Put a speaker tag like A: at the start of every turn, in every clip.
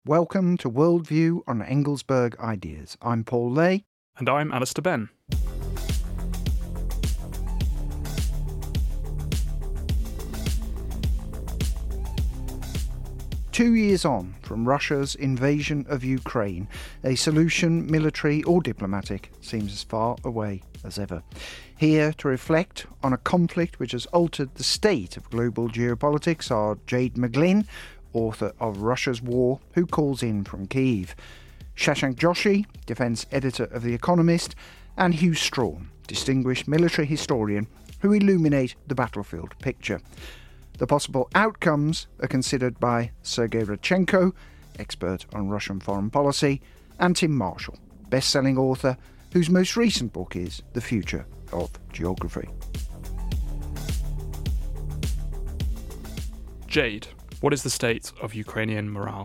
A: Welcome to Worldview on Engelsberg Ideas. I'm Paul Lay.
B: And I'm Alistair Benn.
A: Two years on from Russia's invasion of Ukraine, a solution, military or diplomatic, seems as far away as ever. Here to reflect on a conflict which has altered the state of global geopolitics are Jade McGlynn, author of Russia's War, who calls in from Kyiv, Shashank Joshi, defence editor of The Economist, and Hugh Strachan, distinguished military historian, who illuminate the battlefield picture. The possible outcomes are considered by Sergei Radchenko, expert on Russian foreign policy, and Tim Marshall, best-selling author whose most recent book is The Future of Geography.
B: Jade, what is the state of Ukrainian morale?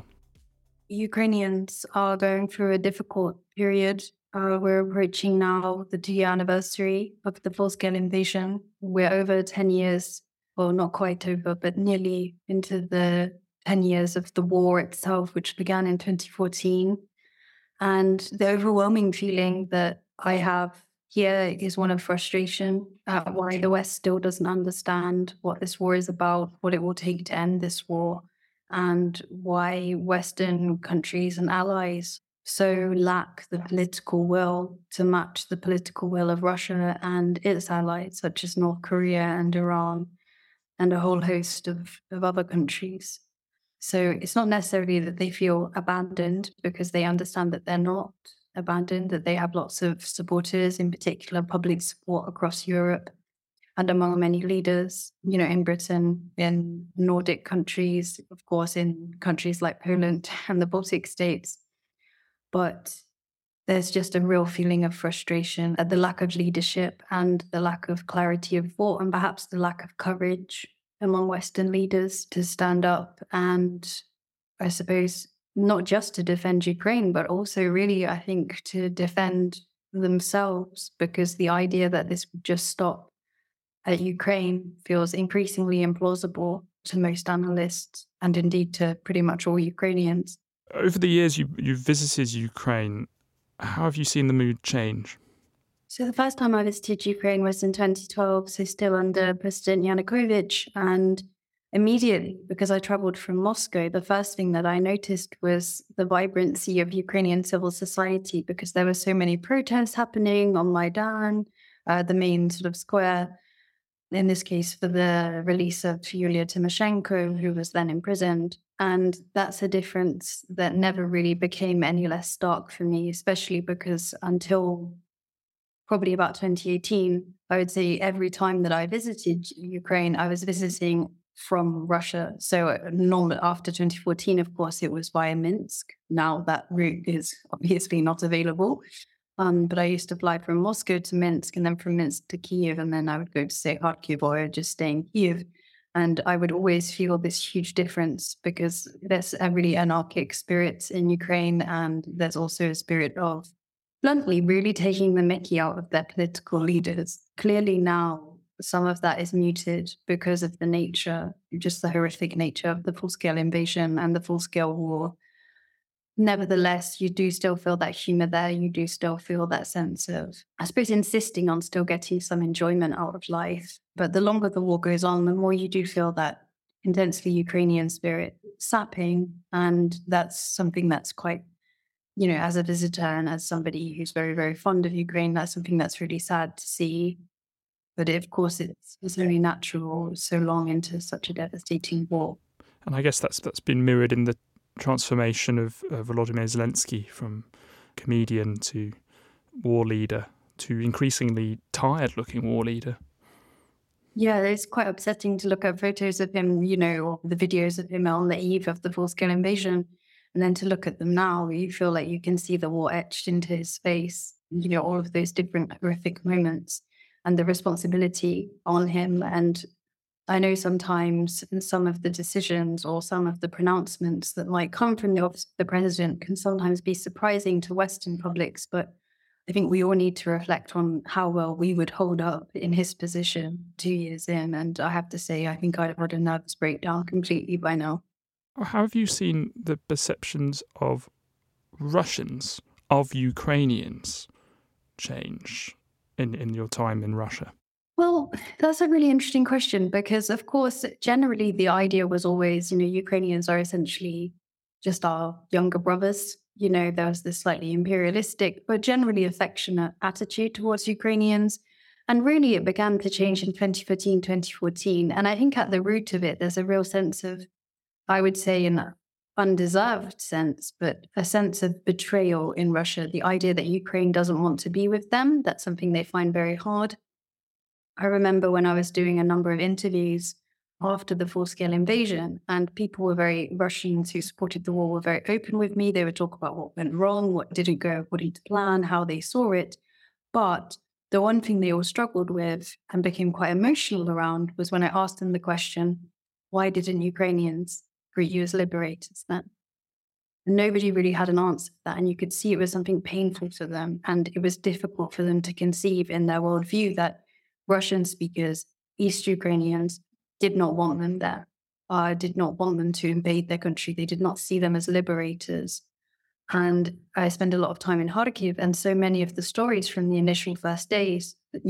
C: Ukrainians are going through a difficult period. We're approaching now the 2-year anniversary of the full-scale invasion. We're over 10 years, well, not quite over, but nearly into the 10 years of the war itself, which began in 2014. And the overwhelming feeling that I have here is one of frustration at why the West still doesn't understand what this war is about, what it will take to end this war, and why Western countries and allies so lack the political will to match the political will of Russia and its allies, such as North Korea and Iran, and a whole host of other countries. So it's not necessarily that they feel abandoned, because they understand that they're not abandoned, that they have lots of supporters, in particular public support across Europe and among many leaders, in Britain, in Nordic countries, of course, in countries like Poland and the Baltic states. But there's just a real feeling of frustration at the lack of leadership and the lack of clarity of thought, and perhaps the lack of courage among Western leaders to stand up and, I suppose, not just to defend Ukraine, but also really, I think, to defend themselves, because the idea that this would just stop at Ukraine feels increasingly implausible to most analysts, and indeed to pretty much all Ukrainians.
B: Over the years you've visited Ukraine, how have you seen the mood change?
C: So the first time I visited Ukraine was in 2012, so still under President Yanukovych. And immediately, because I traveled from Moscow, the first thing that I noticed was the vibrancy of Ukrainian civil society, because there were so many protests happening on Maidan, the main sort of square, in this case for the release of Yulia Tymoshenko, who was then imprisoned. And that's a difference that never really became any less stark for me, especially because until probably about 2018, I would say every time that I visited Ukraine, I was visiting from Russia. So normally after 2014, of course, it was via Minsk. Now that route is obviously not available. But I used to fly from Moscow to Minsk, and then from Minsk to Kyiv, and then I would go to, say, Kharkiv, or I would just stay in Kyiv. And I would always feel this huge difference, because there's a really anarchic spirit in Ukraine, and there's also a spirit of, bluntly, really taking the mickey out of their political leaders. Clearly now, some of that is muted because of the nature, just the horrific nature of the full-scale invasion and the full-scale war. Nevertheless, you do still feel that humor there. You do still feel that sense of, I suppose, insisting on still getting some enjoyment out of life. But the longer the war goes on, the more you do feel that intensely Ukrainian spirit sapping. And that's something that's quite, as a visitor and as somebody who's very, very fond of Ukraine, that's something that's really sad to see. But of course, it's only natural so long into such a devastating war.
B: And I guess that's been mirrored in the transformation of Volodymyr Zelensky from comedian to war leader to increasingly tired-looking war leader.
C: Yeah, it's quite upsetting to look at photos of him, or the videos of him on the eve of the full-scale invasion, and then to look at them now, you feel like you can see the war etched into his face, all of those different horrific moments and the responsibility on him. And I know sometimes some of the decisions or some of the pronouncements that might come from the office of the president can sometimes be surprising to Western publics, but I think we all need to reflect on how well we would hold up in his position 2 years in. And I have to say, I think I'd had a nervous breakdown completely by now.
B: How have you seen the perceptions of Russians, of Ukrainians, change in your time in Russia?
C: Well, that's a really interesting question because, of course, generally the idea was always, Ukrainians are essentially just our younger brothers. There was this slightly imperialistic, but generally affectionate attitude towards Ukrainians. And really, it began to change in 2013, 2014. And I think at the root of it, there's a real sense of, I would say, an undeserved sense, but a sense of betrayal in Russia. The idea that Ukraine doesn't want to be with them, that's something they find very hard. I remember when I was doing a number of interviews after the full-scale invasion, and Russians who supported the war were very open with me. They would talk about what went wrong, what didn't go according to plan, how they saw it. But the one thing they all struggled with and became quite emotional around was when I asked them the question, why didn't Ukrainians greet you as liberators then? And nobody really had an answer to that. And you could see it was something painful to them. And it was difficult for them to conceive in their worldview that Russian speakers, East Ukrainians, did not want them there, did not want them to invade their country. They did not see them as liberators. And I spent a lot of time in Kharkiv, and so many of the stories from the initial first days,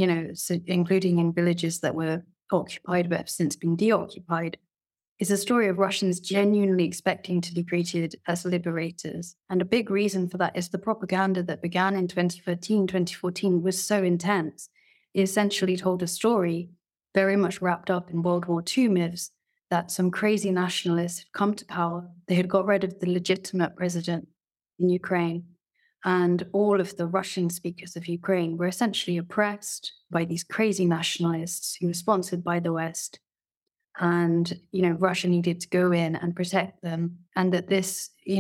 C: including in villages that were occupied but have since been deoccupied, is a story of Russians genuinely expecting to be greeted as liberators. And a big reason for that is the propaganda that began in 2013, 2014 was so intense. It essentially told a story very much wrapped up in World War II myths that some crazy nationalists had come to power. They had got rid of the legitimate president in Ukraine. And all of the Russian speakers of Ukraine were essentially oppressed by these crazy nationalists who were sponsored by the West. And, Russia needed to go in and protect them. And that this, in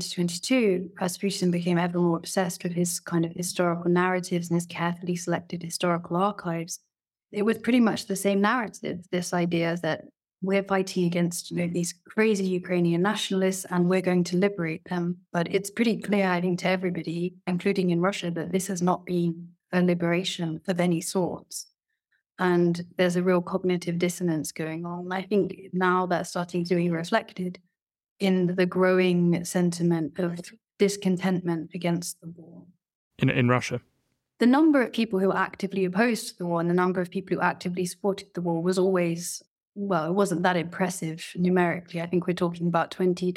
C: 2022, as Putin became ever more obsessed with his kind of historical narratives and his carefully selected historical archives, it was pretty much the same narrative, this idea that we're fighting against these crazy Ukrainian nationalists and we're going to liberate them. But it's pretty clear, I think, to everybody, including in Russia, that this has not been a liberation of any sorts. And there's a real cognitive dissonance going on. I think now that's starting to be reflected in the growing sentiment of discontentment against the war.
B: In Russia?
C: The number of people who actively opposed the war and the number of people who actively supported the war was always, it wasn't that impressive numerically. I think we're talking about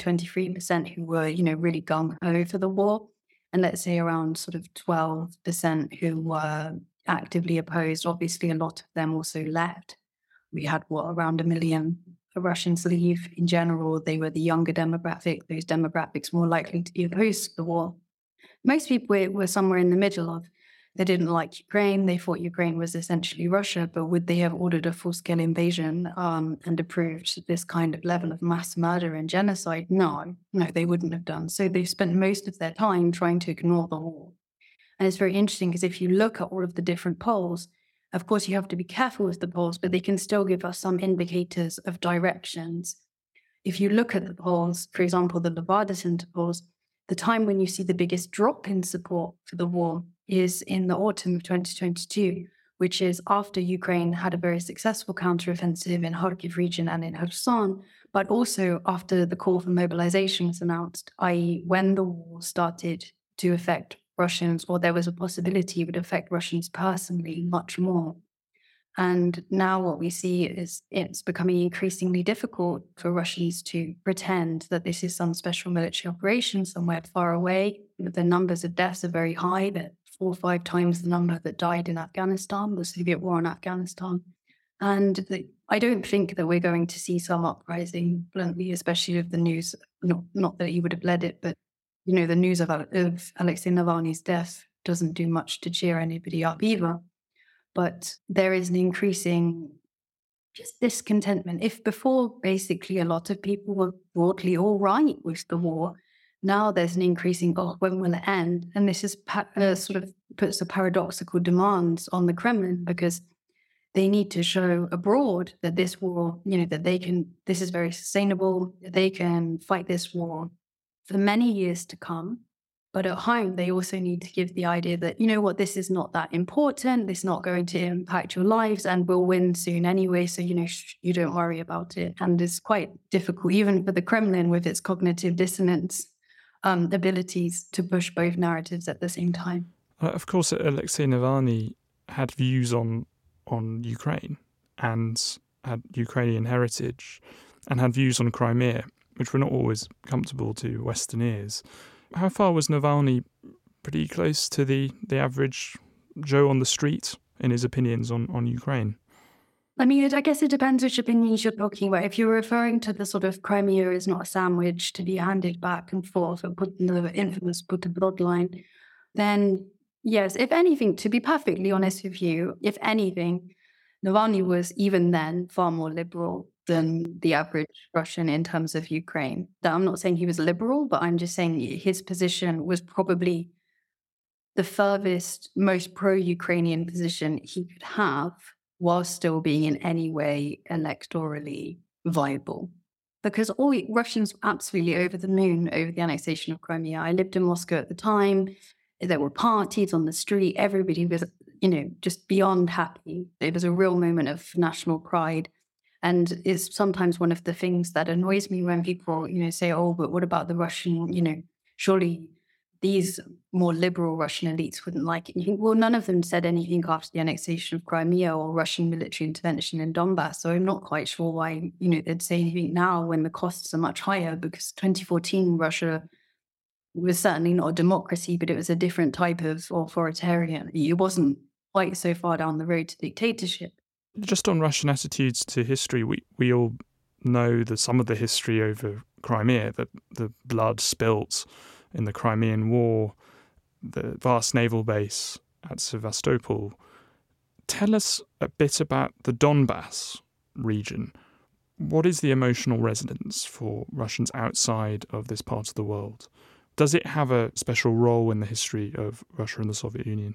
C: 23% who were, really gung-ho for the war. And let's say around sort of 12% who were actively opposed. Obviously, a lot of them also left. We had, around 1 million Russians leave. In general, they were the younger demographic, those demographics more likely to be opposed to the war. Most people were somewhere in the middle of, they didn't like Ukraine, they thought Ukraine was essentially Russia, but would they have ordered a full-scale invasion and approved this kind of level of mass murder and genocide? No, they wouldn't have done. So they've spent most of their time trying to ignore the war. And it's very interesting because if you look at all of the different polls, of course, you have to be careful with the polls, but they can still give us some indicators of directions. If you look at the polls, for example, the Levada Center polls, the time when you see the biggest drop in support for the war is in the autumn of 2022, which is after Ukraine had a very successful counteroffensive in Kharkiv region and in Kherson, but also after the call for mobilization was announced, i.e. when the war started to affect Russians, or there was a possibility it would affect Russians personally much more. And now what we see is it's becoming increasingly difficult for Russians to pretend that this is some special military operation somewhere far away. The numbers of deaths are very high, that 4 or 5 times the number that died in Afghanistan, the Soviet war in Afghanistan. And I don't think that we're going to see some uprising bluntly, especially if the news, not that he would have led it, but the news of Alexei Navalny's death doesn't do much to cheer anybody up either. But there is an increasing just discontentment. If before, basically, a lot of people were broadly all right with the war, now there's an increasing, when will it end? And this is sort of puts a paradoxical demands on the Kremlin, because they need to show abroad that this war, that this is very sustainable, they can fight this war for many years to come. But at home, they also need to give the idea that, you know what, this is not that important. It's not going to impact your lives and we'll win soon anyway. So, you don't worry about it. And it's quite difficult, even for the Kremlin with its cognitive dissonance abilities, to push both narratives at the same time.
B: Of course, Alexei Navalny had views on Ukraine and had Ukrainian heritage and had views on Crimea, which were not always comfortable to Western ears. How far was Navalny pretty close to the average Joe on the street in his opinions on Ukraine?
C: I mean, I guess it depends which opinions you're talking about. If you're referring to the sort of Crimea is not a sandwich to be handed back and forth and put in the infamous buterbrod line, then yes, if anything, to be perfectly honest with you, if anything, Navalny was even then far more liberal than the average Russian in terms of Ukraine. I'm not saying he was liberal, but I'm just saying his position was probably the furthest, most pro-Ukrainian position he could have while still being in any way electorally viable. Because all Russians were absolutely over the moon over the annexation of Crimea. I lived in Moscow at the time. There were parties on the street. Everybody was, just beyond happy. It was a real moment of national pride. And it's sometimes one of the things that annoys me when people, say, oh, but what about the Russian, surely these more liberal Russian elites wouldn't like it. And you think, well, none of them said anything after the annexation of Crimea or Russian military intervention in Donbass. So I'm not quite sure why, they'd say anything now when the costs are much higher, because 2014 Russia was certainly not a democracy, but it was a different type of authoritarian. It wasn't quite so far down the road to dictatorship.
B: Just on Russian attitudes to history, we all know some of the history over Crimea, the blood spilt in the Crimean War, the vast naval base at Sevastopol. Tell us a bit about the Donbass region. What is the emotional resonance for Russians outside of this part of the world? Does it have a special role in the history of Russia and the Soviet Union?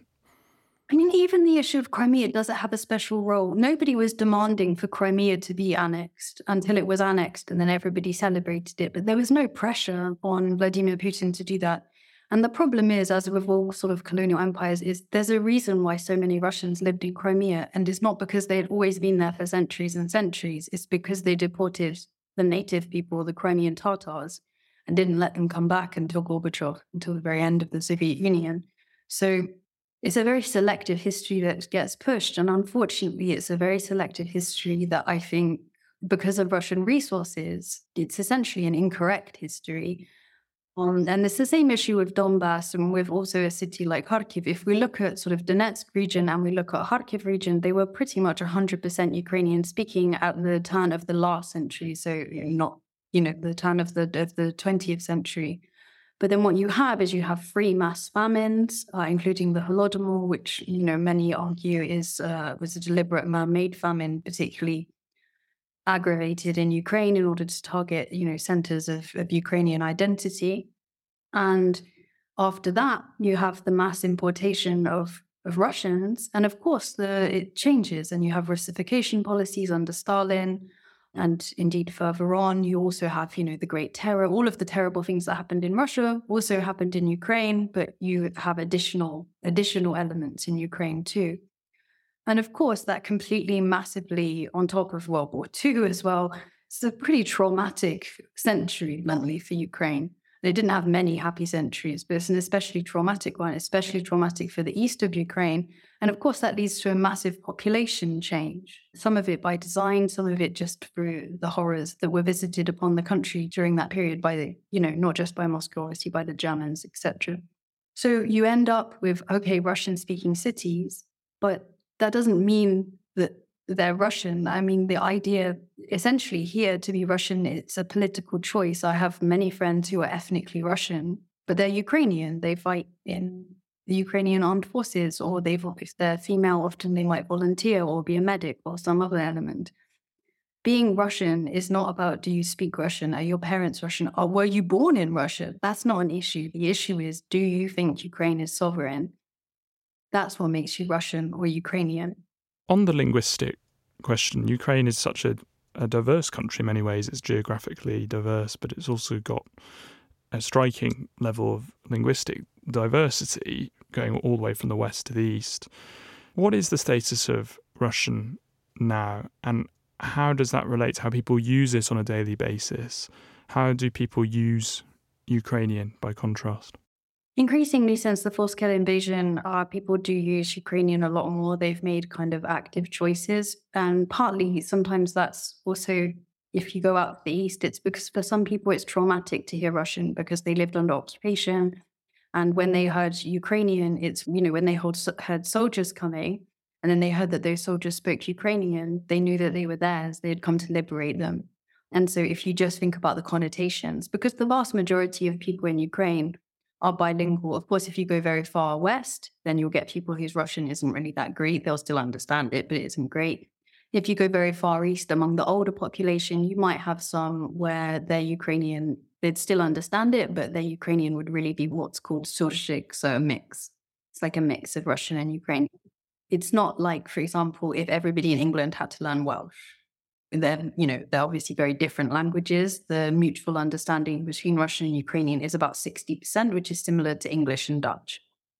C: I mean, even the issue of Crimea, does it have a special role? Nobody was demanding for Crimea to be annexed until it was annexed, and then everybody celebrated it. But there was no pressure on Vladimir Putin to do that. And the problem is, as with all sort of colonial empires, is there's a reason why so many Russians lived in Crimea. And it's not because they had always been there for centuries and centuries. It's because they deported the native people, the Crimean Tatars, and didn't let them come back until Gorbachev, until the very end of the Soviet Union. So it's a very selective history that gets pushed. And unfortunately, it's a very selective history that I think, because of Russian resources, it's essentially an incorrect history. And it's the same issue with Donbass and with also a city like Kharkiv. If we look at sort of Donetsk region and we look at Kharkiv region, they were pretty much 100% Ukrainian speaking at the turn of the last century. So not, the turn of the 20th century. But then what you have is you have three mass famines, including the Holodomor, which, many argue was a deliberate man-made famine, particularly aggravated in Ukraine in order to target, centers of Ukrainian identity. And after that, you have the mass importation of Russians. And of course, it changes, and you have Russification policies under Stalin. And indeed, further on, you also have, the Great Terror. All of the terrible things that happened in Russia also happened in Ukraine, but you have additional elements in Ukraine too. And of course, that completely massively, on top of World War II as well, it's a pretty traumatic century mentally for Ukraine. They didn't have many happy centuries, but it's an especially traumatic one, especially traumatic for the east of Ukraine. And of course, that leads to a massive population change, some of it by design, some of it just through the horrors that were visited upon the country during that period by not just by Moscow, obviously by the Germans, etc. So you end up with, Russian-speaking cities, but that doesn't mean that they're Russian. I mean, the idea essentially here to be Russian, it's a political choice. I have many friends who are ethnically Russian, but they're Ukrainian. They fight in the Ukrainian armed forces, or if they're female, often they might volunteer or be a medic or some other element. Being Russian is not about, do you speak Russian? Are your parents Russian? Or were you born in Russia? That's not an issue. The issue is, do you think Ukraine is sovereign? That's what makes you Russian or Ukrainian.
B: On the linguistic question, Ukraine is such a diverse country in many ways. It's geographically diverse, but it's also got a striking level of linguistic diversity going all the way from the west to the east. What is the status of Russian now, and how does that relate to how people use it on a daily basis? How do people use Ukrainian by contrast?
C: Increasingly, since the full-scale invasion, people do use Ukrainian a lot more. They've made kind of active choices. And partly, sometimes that's also, if you go out to the east, it's because for some people it's traumatic to hear Russian because they lived under occupation. And when they heard Ukrainian, it's, when they heard soldiers coming, and then they heard that those soldiers spoke Ukrainian, they knew that they were theirs. They had come to liberate them. And so if you just think about the connotations, because the vast majority of people in Ukraine are bilingual. Of course, if you go very far west, then you'll get people whose Russian isn't really that great. They'll still understand it, but it isn't great. If you go very far east among the older population, you might have some where they're Ukrainian, they'd still understand it, but their Ukrainian would really be what's called surshik, so a mix. It's like a mix of Russian and Ukrainian. It's not like, for example, if everybody in England had to learn Welsh. They're obviously very different languages. The mutual understanding between Russian and Ukrainian is about 60%, which is similar to English and Dutch.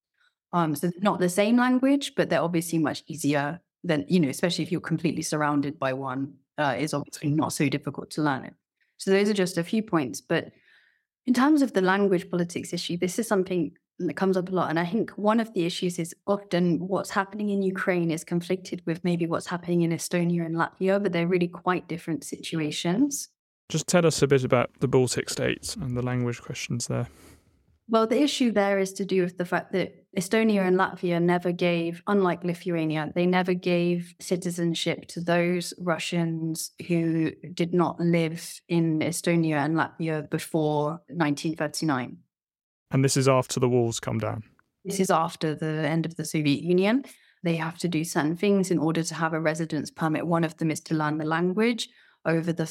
C: So they're not the same language, but they're obviously much easier than, especially if you're completely surrounded by one, is obviously not so difficult to learn it. So those are just a few points. But in terms of the language politics issue, this is something that comes up a lot. And I think one of the issues is often what's happening in Ukraine is conflicted with maybe what's happening in Estonia and Latvia, but they're really quite different situations.
B: Just tell us a bit about the Baltic states and the language questions there.
C: Well, the issue there is to do with the fact that Estonia and Latvia never gave, unlike Lithuania, they never gave citizenship to those Russians who did not live in Estonia and Latvia before 1939.
B: And this is after the walls come down?
C: This is after the end of the Soviet Union. They have to do certain things in order to have a residence permit. One of them is to learn the language. Over the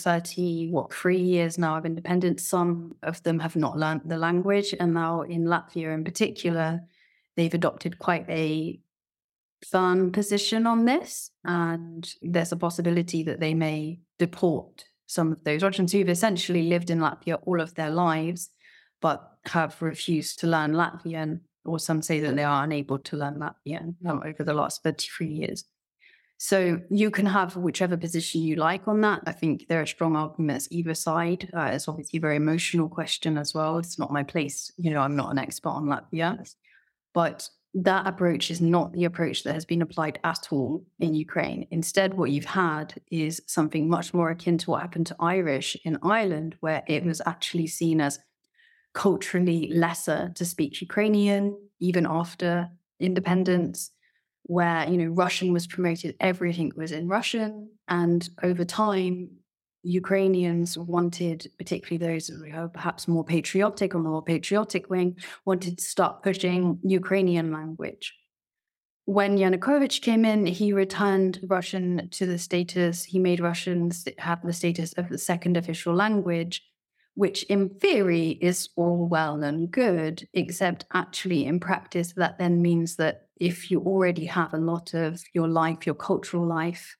C: 3 years now of independence, some of them have not learned the language. And now in Latvia in particular, they've adopted quite a firm position on this. And there's a possibility that they may deport some of those Russians who've essentially lived in Latvia all of their lives, but have refused to learn Latvian, or some say that they are unable to learn Latvian over the last 33 years. So you can have whichever position you like on that. I think there are strong arguments either side. It's obviously a very emotional question as well. It's not my place. I'm not an expert on Latvia. But that approach is not the approach that has been applied at all in Ukraine. Instead, what you've had is something much more akin to what happened to Irish in Ireland, where it was actually seen as culturally lesser to speak Ukrainian, even after independence, where, Russian was promoted, everything was in Russian. And over time, Ukrainians wanted, particularly those who are perhaps more patriotic, on the more patriotic wing, wanted to start pushing Ukrainian language. When Yanukovych came in, he returned Russian to the status, he made Russian have the status of the second official language, which in theory is all well and good, except actually in practice, that then means that if you already have a lot of your life, your cultural life,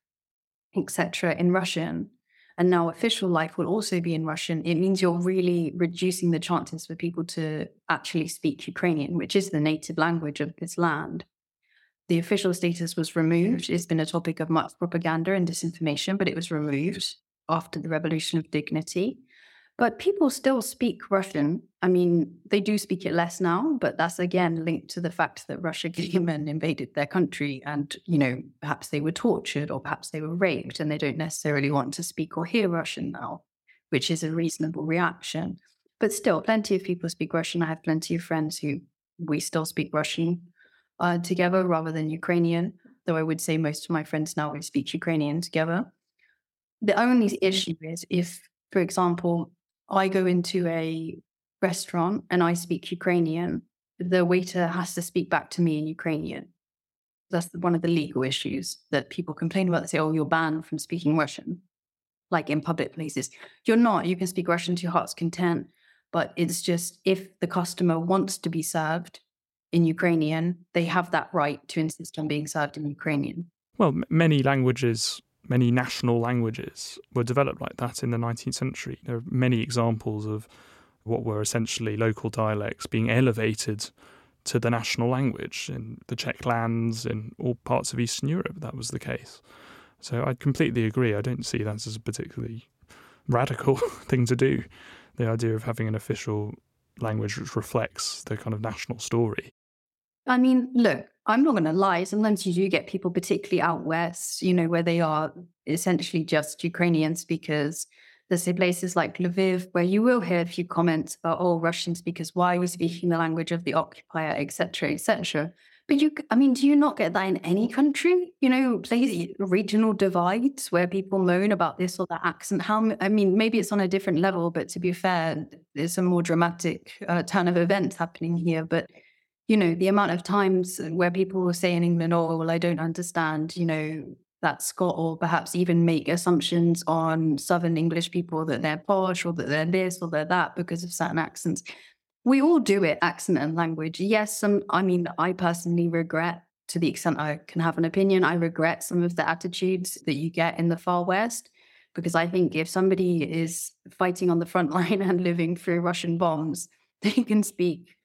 C: etc., in Russian, and now official life will also be in Russian, it means you're really reducing the chances for people to actually speak Ukrainian, which is the native language of this land. The official status was removed. It's been a topic of much propaganda and disinformation, but it was removed after the Revolution of Dignity. But people still speak Russian. I mean, they do speak it less now, but that's again linked to the fact that Russia came and invaded their country and, perhaps they were tortured or perhaps they were raped and they don't necessarily want to speak or hear Russian now, which is a reasonable reaction. But still, plenty of people speak Russian. I have plenty of friends who we still speak Russian together rather than Ukrainian, though I would say most of my friends now we speak Ukrainian together. The only issue is if, for example, I go into a restaurant and I speak Ukrainian, the waiter has to speak back to me in Ukrainian. That's one of the legal issues that people complain about. They say, you're banned from speaking Russian, like in public places. You're not. You can speak Russian to your heart's content, but it's just if the customer wants to be served in Ukrainian, they have that right to insist on being served in Ukrainian.
B: Well, many national languages were developed like that in the 19th century. There are many examples of what were essentially local dialects being elevated to the national language. In the Czech lands, in all parts of Eastern Europe, that was the case. So I completely agree. I don't see that as a particularly radical thing to do, the idea of having an official language which reflects the kind of national story.
C: I mean, look, I'm not going to lie. Sometimes you do get people, particularly out west, where they are essentially just Ukrainian speakers. There's places like Lviv where you will hear a few comments about, oh, Russian speakers, why are we speaking the language of the occupier, etc., etc. But do you not get that in any country? Places, regional divides where people moan about this or that accent. Maybe it's on a different level, but to be fair, there's a more dramatic turn of events happening here. But the amount of times where people will say in England, oh, well, I don't understand, that Scot, or perhaps even make assumptions on Southern English people that they're posh or that they're this or they're that because of certain accents. We all do it, accent and language. Yes, I personally regret, to the extent I can have an opinion, I regret some of the attitudes that you get in the far west, because I think if somebody is fighting on the front line and living through Russian bombs, they can speak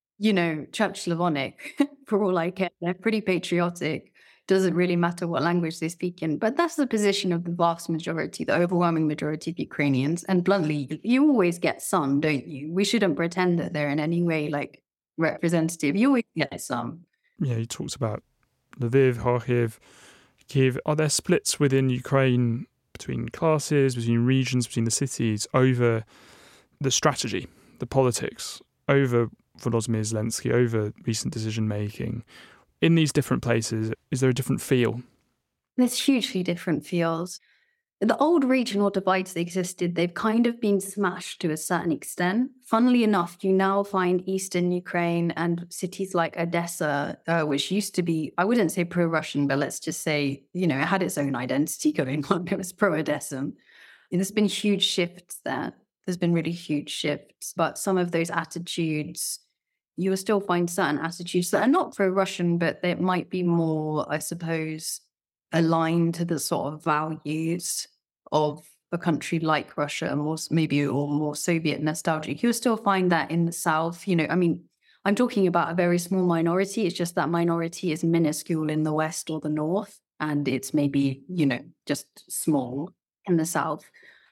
C: Czech Slavonic for all I care. They're pretty patriotic. Doesn't really matter what language they speak in. But that's the position of the vast majority, the overwhelming majority of Ukrainians. And bluntly, you always get some, don't you? We shouldn't pretend that they're in any way representative. You always get some.
B: Yeah, you talked about Lviv, Kharkiv, Kiev. Are there splits within Ukraine between classes, between regions, between the cities over the strategy, the politics, over Volodymyr Zelensky, over recent decision-making? In these different places, is there a different feel?
C: There's hugely different feels. The old regional divides that existed, they've kind of been smashed to a certain extent. Funnily enough, you now find Eastern Ukraine and cities like Odessa, which used to be, I wouldn't say pro-Russian, but let's just say, it had its own identity going on. It was pro-Odessan. There's been huge shifts there. There's been really huge shifts. But some of those attitudes, you will still find certain attitudes that are not pro-Russian, but they might be more, I suppose, aligned to the sort of values of a country like Russia, and more Soviet nostalgic. You'll still find that in the South. I'm talking about a very small minority. It's just that minority is minuscule in the West or the North, and it's maybe, just small in the South.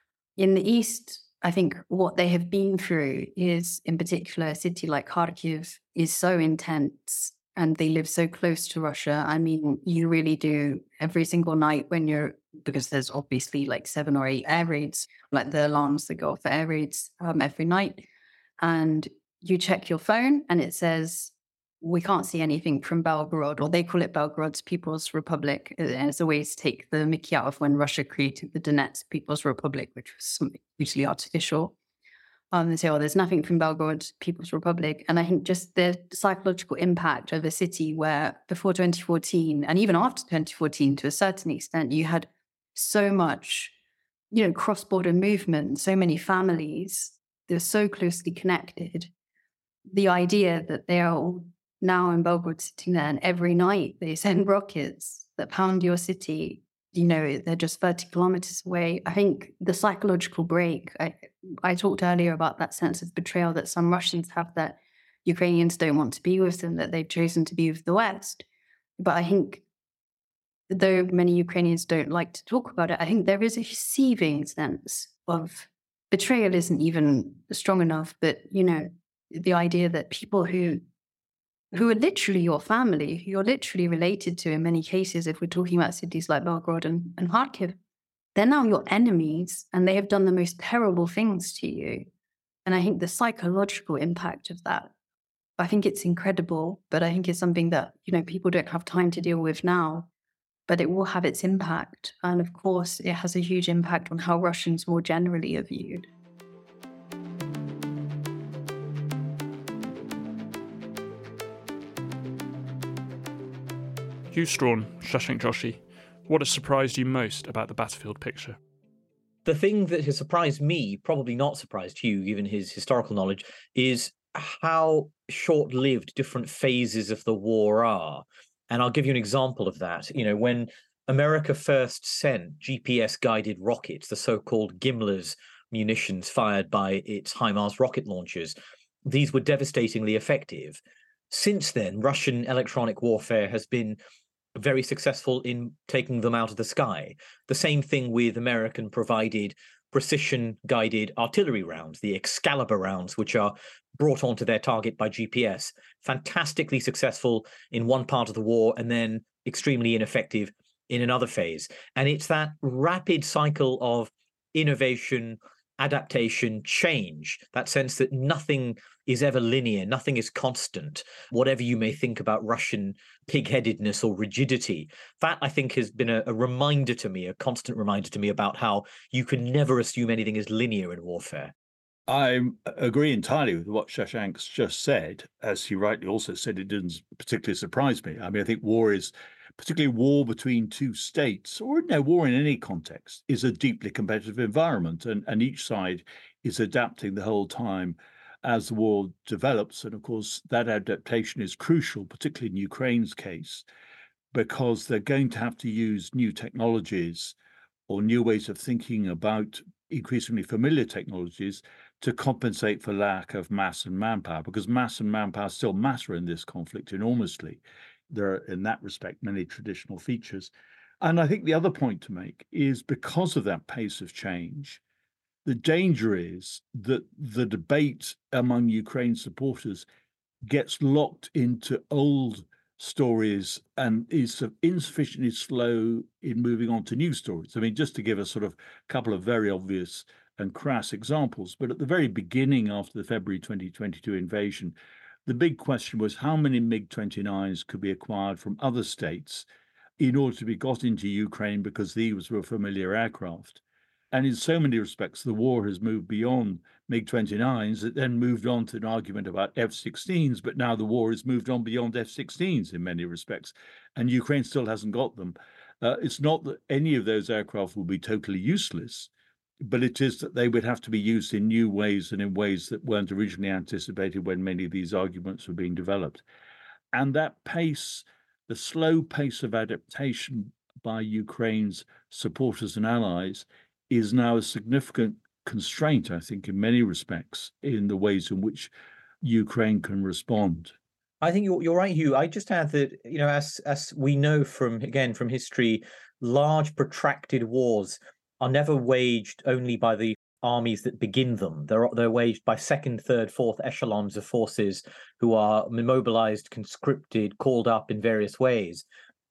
C: In the East, I think what they have been through is, in particular, a city like Kharkiv is so intense and they live so close to Russia. You really do every single night because there's obviously like 7 or 8 air raids, like the alarms that go off for air raids every night. And you check your phone and it says, we can't see anything from Belgorod, or they call it Belgorod's People's Republic. As a way to take the mickey out of when Russia created the Donetsk People's Republic, which was hugely artificial. They say, there's nothing from Belgorod's People's Republic. And I think just the psychological impact of a city where before 2014, and even after 2014, to a certain extent, you had so much, cross-border movement, so many families, they're so closely connected. The idea that they are all now in Belgorod sitting there and every night they send rockets that pound your city, they're just 30 kilometers away. I think the psychological break, I talked earlier about that sense of betrayal that some Russians have, that Ukrainians don't want to be with them, that they've chosen to be with the West. But I think, though many Ukrainians don't like to talk about it, I think there is a seething sense of betrayal isn't even strong enough, but, the idea that people who are literally your family, who you're literally related to in many cases, if we're talking about cities like Belgorod and Kharkiv, they're now your enemies and they have done the most terrible things to you. And I think the psychological impact of that, I think it's incredible, but I think it's something that, people don't have time to deal with now, but it will have its impact. And of course, it has a huge impact on how Russians more generally are viewed.
B: Hugh Strachan, Shashank Joshi, what has surprised you most about the battlefield picture?
D: The thing that has surprised me, probably not surprised Hugh, given his historical knowledge, is how short-lived different phases of the war are. And I'll give you an example of that. When America first sent GPS-guided rockets, the so-called Gimlers, munitions fired by its HIMARS rocket launchers. These were devastatingly effective. Since then, Russian electronic warfare has been very successful in taking them out of the sky. The same thing with American-provided precision-guided artillery rounds, the Excalibur rounds, which are brought onto their target by GPS. Fantastically successful in one part of the war and then extremely ineffective in another phase. And it's that rapid cycle of innovation, adaptation, change, that sense that nothing is ever linear, nothing is constant, whatever you may think about Russian pig-headedness or rigidity. That, I think, has been a reminder to me, a constant reminder to me about how you can never assume anything is linear in warfare.
E: I agree entirely with what Shashank's just said. As he rightly also said, it didn't particularly surprise me. I mean, I think war is, particularly war between two states, or no, war in any context, is a deeply competitive environment, and each side is adapting the whole time as the war develops. And of course, that adaptation is crucial, particularly in Ukraine's case, because they're going to have to use new technologies or new ways of thinking about increasingly familiar technologies to compensate for lack of mass and manpower, because mass and manpower still matter in this conflict enormously. There are, in that respect, many traditional features. And I think the other point to make is, because of that pace of change, the danger is that the debate among Ukraine supporters gets locked into old stories and is insufficiently slow in moving on to new stories. I mean, just to give a sort of couple of very obvious and crass examples, but at the very beginning, after the February 2022 invasion, the big question was how many MiG-29s could be acquired from other states in order to be got into Ukraine, because these were familiar aircraft. And in so many respects, the war has moved beyond MiG-29s. It then moved on to an argument about F-16s, but now the war has moved on beyond F-16s in many respects, and Ukraine still hasn't got them. It's not that any of those aircraft will be totally useless, but it is that they would have to be used in new ways and in ways that weren't originally anticipated when many of these arguments were being developed. And that pace, the slow pace of adaptation by Ukraine's supporters and allies, is now a significant constraint, I think, in many respects, in the ways in which Ukraine can respond.
D: I think you're right, Hugh. I just add that, as we know from history, large protracted wars are never waged only by the armies that begin them. They're waged by second, third, fourth echelons of forces who are mobilized, conscripted, called up in various ways.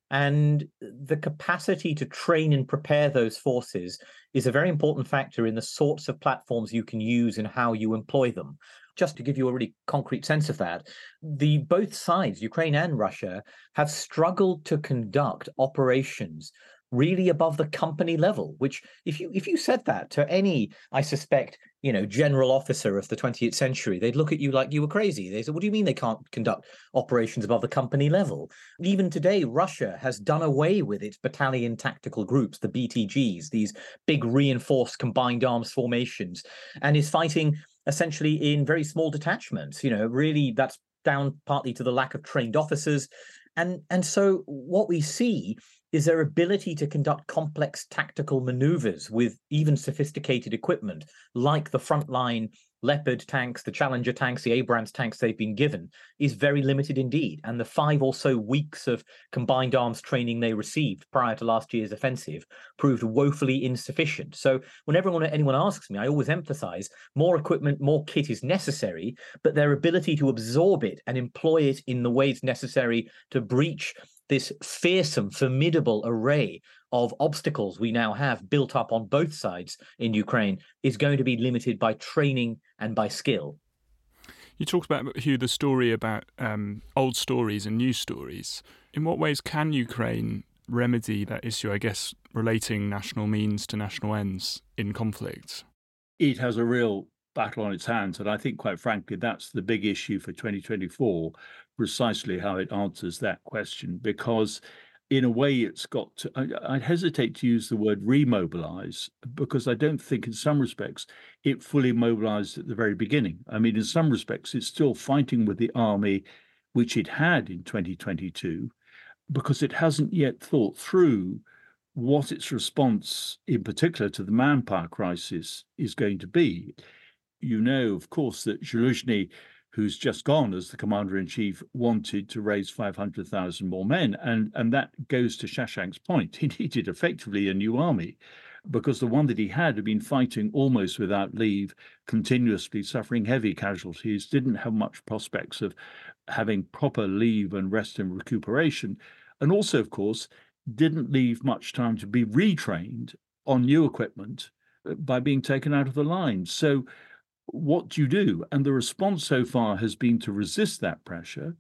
D: And the capacity to train and prepare those forces is a very important factor in the sorts of platforms you can use and how you employ them. Just to give you a really concrete sense of that, both sides, Ukraine and Russia, have struggled to conduct operations really above the company level, which if you said that to any, I suspect, general officer of the 20th century, they'd look at you like you were crazy. They said, what do you mean they can't conduct operations above the company level? Even today, Russia has done away with its battalion tactical groups, the BTGs, these big reinforced combined arms formations, and is fighting essentially in very small detachments. Really that's down partly to the lack of trained officers. And so what we see is their ability to conduct complex tactical maneuvers with even sophisticated equipment, like the frontline Leopard tanks, the Challenger tanks, the Abrams tanks they've been given, is very limited indeed. And the 5 or so weeks of combined arms training they received prior to last year's offensive proved woefully insufficient. So whenever anyone asks me, I always emphasize more equipment, more kit is necessary, but their ability to absorb it and employ it in the ways necessary to breach this fearsome, formidable array of obstacles we now have built up on both sides in Ukraine is going to be limited by training and by skill.
B: You talked about, Hugh, the story about old stories and new stories. In what ways can Ukraine remedy that issue, I guess, relating national means to national ends in conflict?
E: It has a real battle on its hands, and I think, quite frankly, that's the big issue for 2024, precisely how it answers that question, because in a way it's got to, I'd hesitate to use the word remobilize, because I don't think in some respects it fully mobilized at the very beginning. I mean, in some respects it's still fighting with the army which it had in 2022, because it hasn't yet thought through what its response, in particular to the manpower crisis, is going to be. You know, of course, that Zaluzhny, who's just gone as the commander-in-chief, wanted to raise 500,000 more men. And that goes to Shashank's point. He needed effectively a new army because the one that he had been fighting almost without leave, continuously suffering heavy casualties, didn't have much prospects of having proper leave and rest and recuperation. And also, of course, didn't leave much time to be retrained on new equipment by being taken out of the line. So what do you do? And the response so far has been to resist that pressure,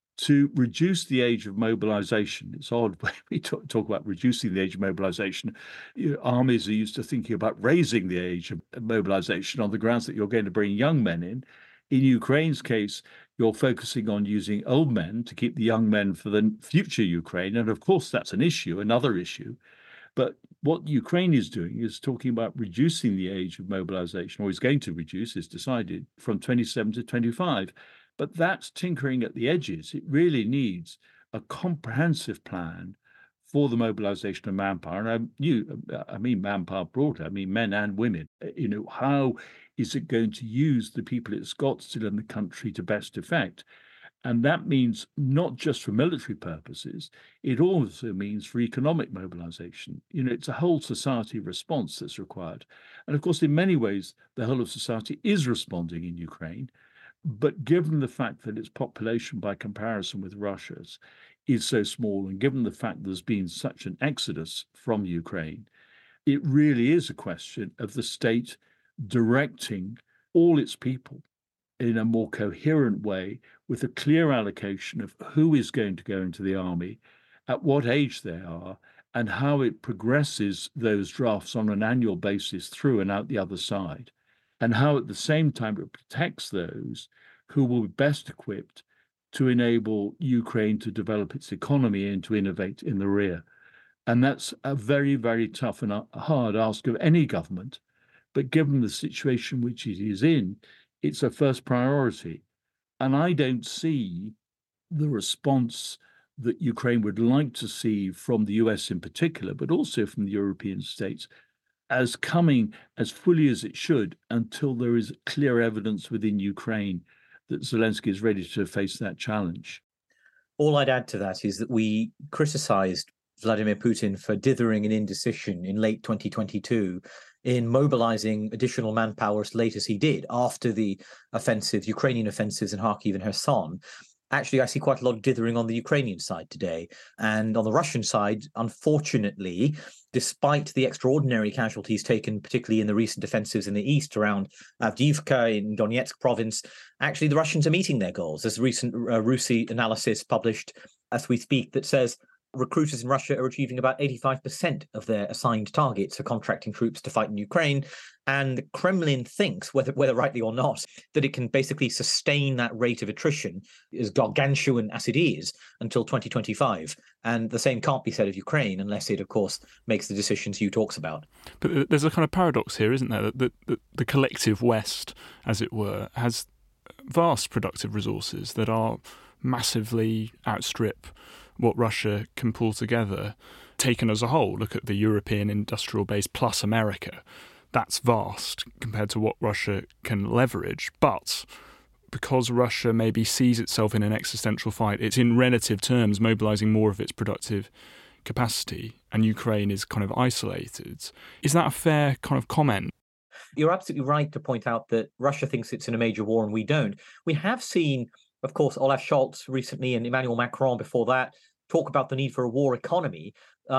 E: to reduce the age of mobilization. It's odd when we talk about reducing the age of mobilization. Armies are used to thinking about raising the age of mobilization on the grounds that you're going to bring young men in. In Ukraine's case, you're focusing on using old men to keep the young men for the future Ukraine. And of course, that's an issue, another issue. But what Ukraine is doing is talking about reducing the age of mobilization, or is going to reduce, is decided, from 27 to 25. But that's tinkering at the edges. It really needs a comprehensive plan for the mobilization of manpower. And I mean manpower broadly, I mean men and women. How is it going to use the people it's got still in the country to best effect? And that means not just for military purposes, it also means for economic mobilization. It's a whole society response that's required. And of course, in many ways, the whole of society is responding in Ukraine. But given the fact that its population, by comparison with Russia's, is so small, and given the fact there's been such an exodus from Ukraine, it really is a question of the state directing all its people in a more coherent way, with a clear allocation of who is going to go into the army, at what age they are, and how it progresses those drafts on an annual basis through and out the other side, and how at the same time it protects those who will be best equipped to enable Ukraine to develop its economy and to innovate in the rear. And that's a very, very tough and hard ask of any government. But given the situation which it is in, it's a first priority. And I don't see the response that Ukraine would like to see from the US in particular, but also from the European states, as coming as fully as it should until there is clear evidence within Ukraine that Zelensky is ready to face that challenge.
D: All I'd add to that is that we criticized Vladimir Putin for dithering and indecision in late 2022 in mobilizing additional manpower as late as he did after the Ukrainian offensives in Kharkiv and Kherson. Actually, I see quite a lot of dithering on the Ukrainian side today. And on the Russian side, unfortunately, despite the extraordinary casualties taken, particularly in the recent offensives in the east around Avdiivka in Donetsk province, actually the Russians are meeting their goals. There's a recent RUSI analysis published as we speak that says recruiters in Russia are achieving about 85% of their assigned targets for contracting troops to fight in Ukraine. And the Kremlin thinks, whether rightly or not, that it can basically sustain that rate of attrition, as gargantuan as it is, until 2025. And the same can't be said of Ukraine unless it, of course, makes the decisions Hugh talks about.
B: But there's a kind of paradox here, isn't there? That the collective West, as it were, has vast productive resources that are massively outstrip what Russia can pull together, taken as a whole. Look at the European industrial base plus America. That's vast compared to what Russia can leverage. But because Russia maybe sees itself in an existential fight, it's in relative terms mobilizing more of its productive capacity, and Ukraine is kind of isolated. Is that a fair kind of comment?
D: You're absolutely right to point out that Russia thinks it's in a major war and we don't. We have seen, of course, Olaf Scholz recently and Emmanuel Macron before that talk about the need for a war economy.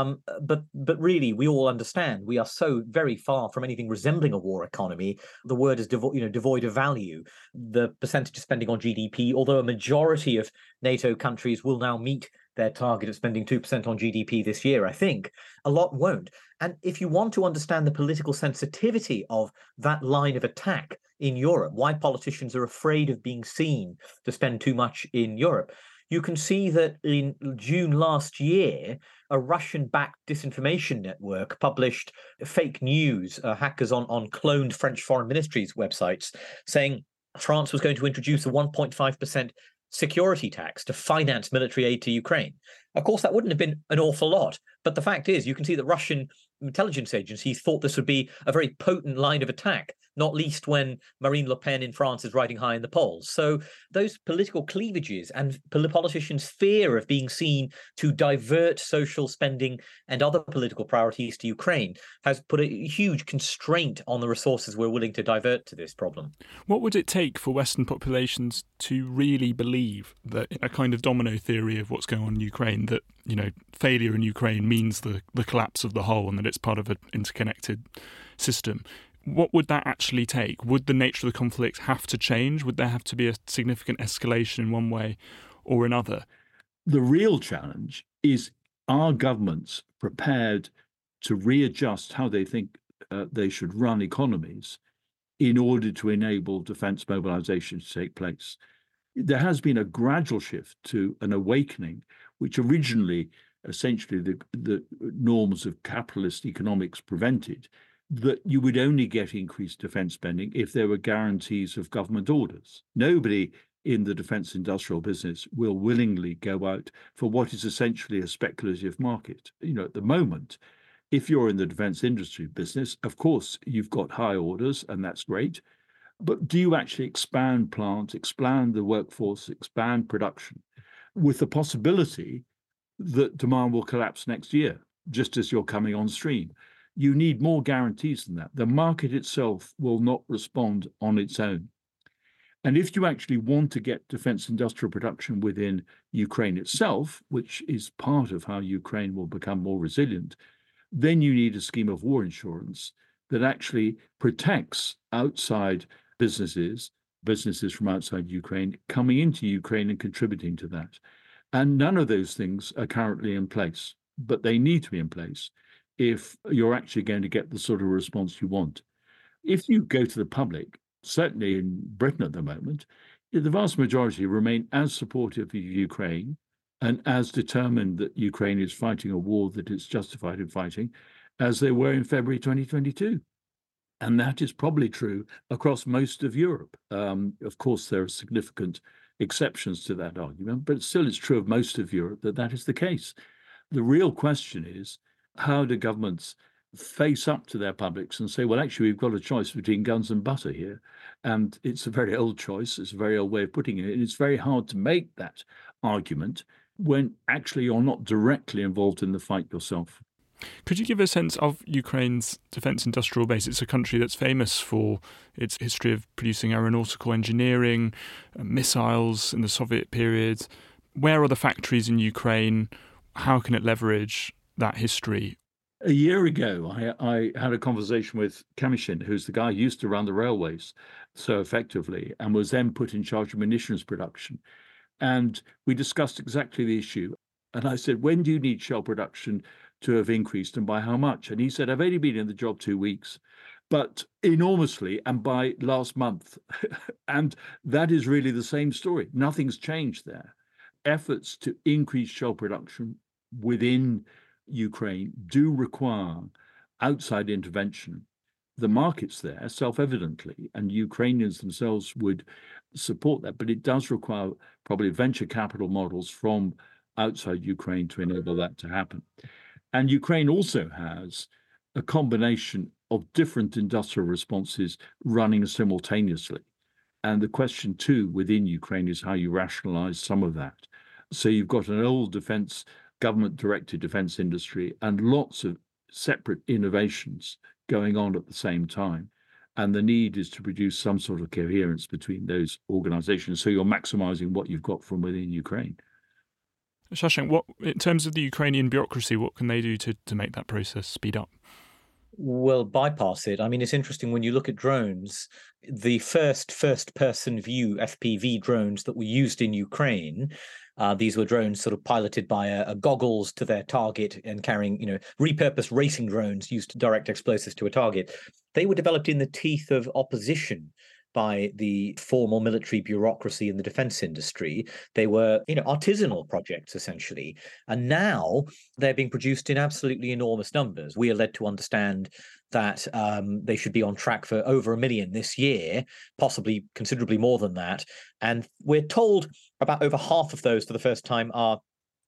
D: But really, we all understand we are so very far from anything resembling a war economy. The word is devoid of value. The percentage of spending on GDP, although a majority of NATO countries will now meet their target of spending 2% on GDP this year, I think, a lot won't. And if you want to understand the political sensitivity of that line of attack in Europe, why politicians are afraid of being seen to spend too much in Europe, you can see that in June last year, a Russian-backed disinformation network published fake news, hackers on cloned French foreign ministries' websites, saying France was going to introduce a 1.5% security tax to finance military aid to Ukraine. Of course, that wouldn't have been an awful lot, But the fact is, you can see that Russian intelligence agencies thought this would be a very potent line of attack, not least when Marine Le Pen in France is riding high in the polls. So those political cleavages and politicians' fear of being seen to divert social spending and other political priorities to Ukraine has put a huge constraint on the resources we're willing to divert to this problem.
B: What would it take for Western populations to really believe that a kind of domino theory of what's going on in Ukraine, that, you know, failure in Ukraine means the collapse of the whole and that it's part of an interconnected system? What would that actually take? Would the nature of the conflict have to change? Would there have to be a significant escalation in one way or another?
E: The real challenge is, are governments prepared to readjust how they think they should run economies in order to enable defence mobilisation to take place? There has been a gradual shift to an awakening, which originally, essentially, the norms of capitalist economics prevented, that you would only get increased defence spending if there were guarantees of government orders. Nobody in the defence industrial business will willingly go out for what is essentially a speculative market. You know, at the moment, if you're in the defence industry business, of course, you've got high orders, and that's great. But do you actually expand plants, expand the workforce, expand production, with the possibility that demand will collapse next year, just as you're coming on stream? You need more guarantees than that. The market itself will not respond on its own. And if you actually want to get defence industrial production within Ukraine itself, which is part of how Ukraine will become more resilient, then you need a scheme of war insurance that actually protects outside businesses from outside Ukraine coming into Ukraine and contributing to that. And none of those things are currently in place, but they need to be in place if you're actually going to get the sort of response you want. If you go to the public, certainly in Britain at the moment, the vast majority remain as supportive of Ukraine and as determined that Ukraine is fighting a war that it's justified in fighting as they were in February 2022. And that is probably true across most of Europe. Of course, there are significant exceptions to that argument, but still it's true of most of Europe that is the case. The real question is, how do governments face up to their publics and say, well, actually, we've got a choice between guns and butter here. And it's a very old choice. It's a very old way of putting it. And it's very hard to make that argument when actually you're not directly involved in the fight yourself.
B: Could you give a sense of Ukraine's defence industrial base? It's a country that's famous for its history of producing aeronautical engineering, missiles in the Soviet period. Where are the factories in Ukraine? How can it leverage that history?
E: A year ago, I had a conversation with Kamyshin, who's the guy who used to run the railways so effectively and was then put in charge of munitions production. And we discussed exactly the issue. And I said, when do you need shell production to have increased and by how much? And he said, I've only been in the job 2 weeks, but enormously, and by last month. And that is really the same story. Nothing's changed there. Efforts to increase shell production within Ukraine do require outside intervention. The market's there, self-evidently, and Ukrainians themselves would support that, but it does require probably venture capital models from outside Ukraine to enable that to happen. And Ukraine also has a combination of different industrial responses running simultaneously. And the question, too, within Ukraine is how you rationalize some of that. So you've got an old government-directed defense industry and lots of separate innovations going on at the same time. And the need is to produce some sort of coherence between those organizations so you're maximizing what you've got from within Ukraine.
B: Shashank, in terms of the Ukrainian bureaucracy, what can they do to make that process speed up?
D: Well, bypass it. I mean, it's interesting when you look at drones, the first-person view FPV drones that were used in Ukraine, these were drones sort of piloted by a goggles to their target and carrying, repurposed racing drones used to direct explosives to a target. They were developed in the teeth of opposition by the formal military bureaucracy in the defense industry. They were, artisanal projects, essentially. And now they're being produced in absolutely enormous numbers. We are led to understand that they should be on track for over 1 million this year, possibly considerably more than that. And we're told about over half of those for the first time are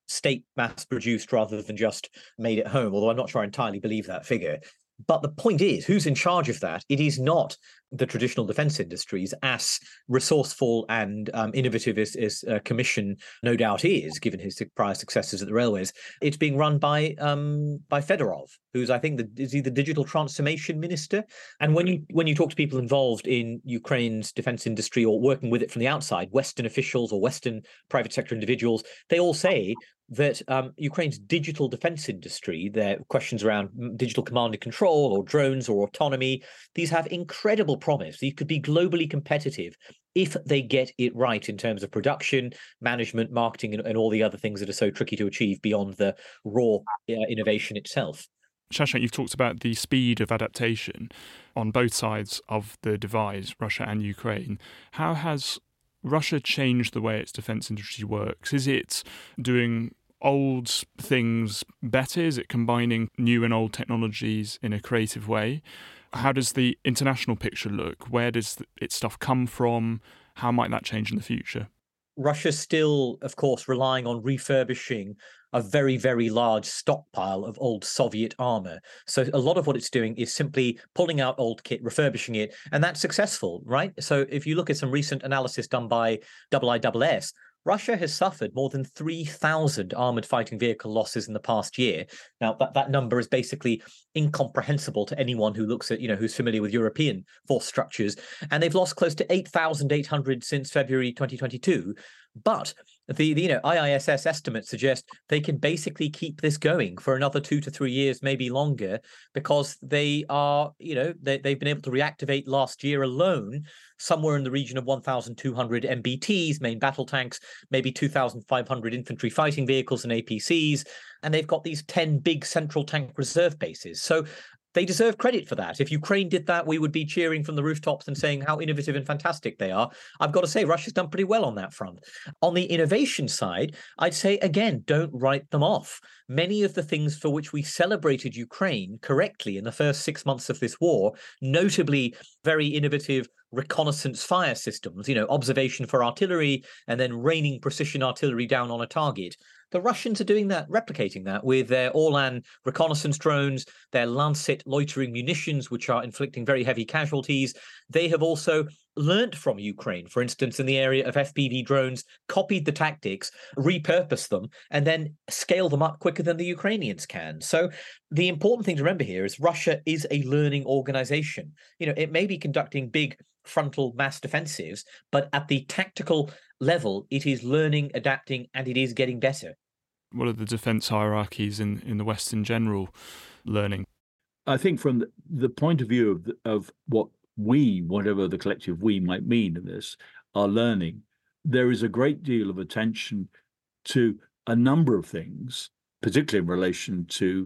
D: state mass produced rather than just made at home, although I'm not sure I entirely believe that figure. But the point is, who's in charge of that? It is not the traditional defense industries, as resourceful and innovative as Commission no doubt is, given his prior successes at the railways. It's being run by Fedorov, who's, I think, is he the digital transformation minister? And when you talk to people involved in Ukraine's defense industry or working with it from the outside, Western officials or Western private sector individuals, they all say that Ukraine's digital defense industry, their questions around digital command and control or drones or autonomy, these have incredible promise. These could be globally competitive if they get it right in terms of production, management, marketing, and all the other things that are so tricky to achieve beyond the raw innovation itself.
B: Shashank, you've talked about the speed of adaptation on both sides of the divide, Russia and Ukraine. How has Russia changed the way its defense industry works? Is it doing old things better? Is it combining new and old technologies in a creative way? How does the international picture look? Where does its stuff come from? How might that change in the future?
D: Russia's still, of course, relying on refurbishing a very, very large stockpile of old Soviet armor. So a lot of what it's doing is simply pulling out old kit, refurbishing it, and that's successful, right? So if you look at some recent analysis done by IISS, Russia has suffered more than 3,000 armored fighting vehicle losses in the past year. Now, that number is basically incomprehensible to anyone who looks at, who's familiar with European force structures. And they've lost close to 8,800 since February 2022. But the IISS estimates suggest they can basically keep this going for another 2 to 3 years, maybe longer, because they are, they've been able to reactivate last year alone somewhere in the region of 1,200 MBTs, main battle tanks, maybe 2,500 infantry fighting vehicles and APCs, and they've got these 10 big central tank reserve bases. So they deserve credit for that. If Ukraine did that, we would be cheering from the rooftops and saying how innovative and fantastic they are. I've got to say, Russia's done pretty well on that front. On the innovation side, I'd say, again, don't write them off. Many of the things for which we celebrated Ukraine correctly in the first 6 months of this war, notably very innovative reconnaissance fire systems, observation for artillery and then raining precision artillery down on a target. The Russians are doing that, replicating that with their Orlan reconnaissance drones, their Lancet loitering munitions, which are inflicting very heavy casualties. They have also learnt from Ukraine, for instance, in the area of FPV drones, copied the tactics, repurposed them, and then scale them up quicker than the Ukrainians can. So the important thing to remember here is Russia is a learning organization. It may be conducting big frontal mass defensives, but at the tactical level, it is learning, adapting, and it is getting better.
B: What are the defence hierarchies in the West in general learning?
E: I think from the point of view of what we, whatever the collective we might mean in this, are learning, there is a great deal of attention to a number of things, particularly in relation to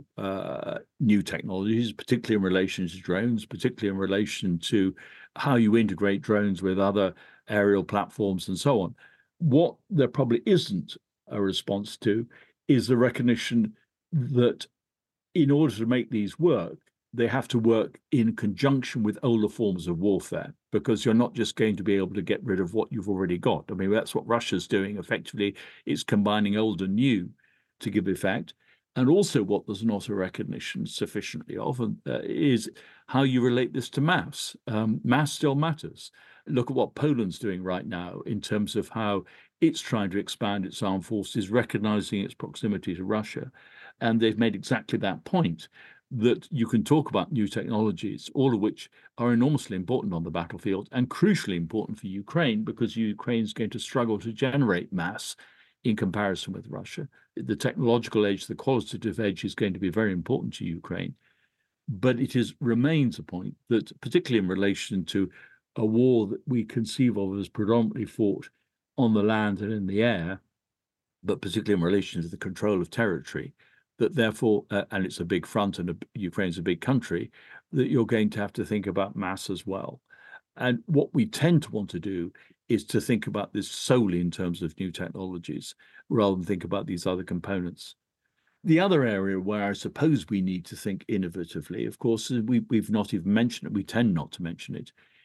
E: new technologies, particularly in relation to drones, particularly in relation to how you integrate drones with other aerial platforms and so on. What there probably isn't a response to is the recognition that in order to make these work, they have to work in conjunction with older forms of warfare, because you're not just going to be able to get rid of what you've already got. I mean, that's what Russia's doing effectively. It's combining old and new to give effect. And also what there's not a recognition sufficiently of is how you relate this to mass. Mass still matters. Look at what Poland's doing right now in terms of how it's trying to expand its armed forces, recognizing its proximity to Russia. And they've made exactly that point, that you can talk about new technologies, all of which are enormously important on the battlefield and crucially important for Ukraine, because Ukraine's going to struggle to generate mass in comparison with Russia. The technological edge, the qualitative edge is going to be very important to Ukraine. But it remains a point that, particularly in relation to a war that we conceive of as predominantly fought on the land and in the air, but particularly in relation to the control of territory, that therefore, and it's a big front and Ukraine's a big country, that you're going to have to think about mass as well. And what we tend to want to do is to think about this solely in terms of new technologies, rather than think about these other components. The other area where I suppose we need to think innovatively, of course, we've not even mentioned it, we tend not to mention it,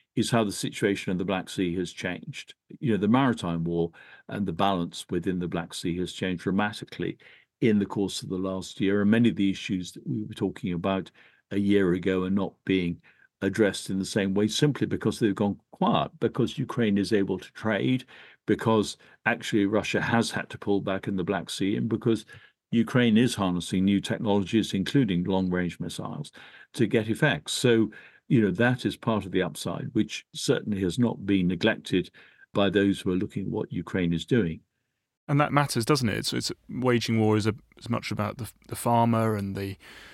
E: is how the situation in the Black Sea has changed. The maritime war and the balance within the Black Sea has changed dramatically in the course of the last year. And many of the issues that we were talking about a year ago are not being addressed in the same way, simply because they've gone quiet, because Ukraine is able to trade, because actually Russia has had to pull back in the Black Sea, and because Ukraine is harnessing new technologies, including long-range missiles, to get effects. So, that is part of the upside, which certainly has not been neglected by those who are looking at what Ukraine is doing.
B: And that matters, doesn't it? It's waging war is as much about the farmer and the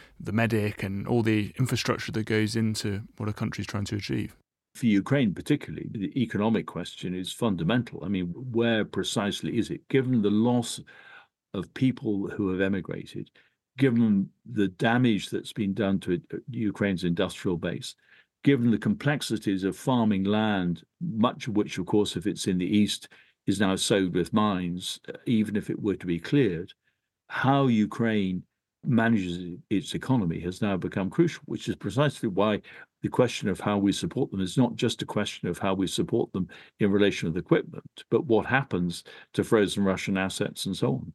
B: medic and all the infrastructure that goes into what a country is trying to achieve.
E: For Ukraine particularly, the economic question is fundamental. I mean, where precisely is it? Given the loss of people who have emigrated, given the damage that's been done to Ukraine's industrial base, given the complexities of farming land, much of which, of course, if it's in the east, is now sowed with mines, even if it were to be cleared, how Ukraine manages its economy has now become crucial, which is precisely why the question of how we support them is not just a question of how we support them in relation with equipment, but what happens to frozen Russian assets and so on.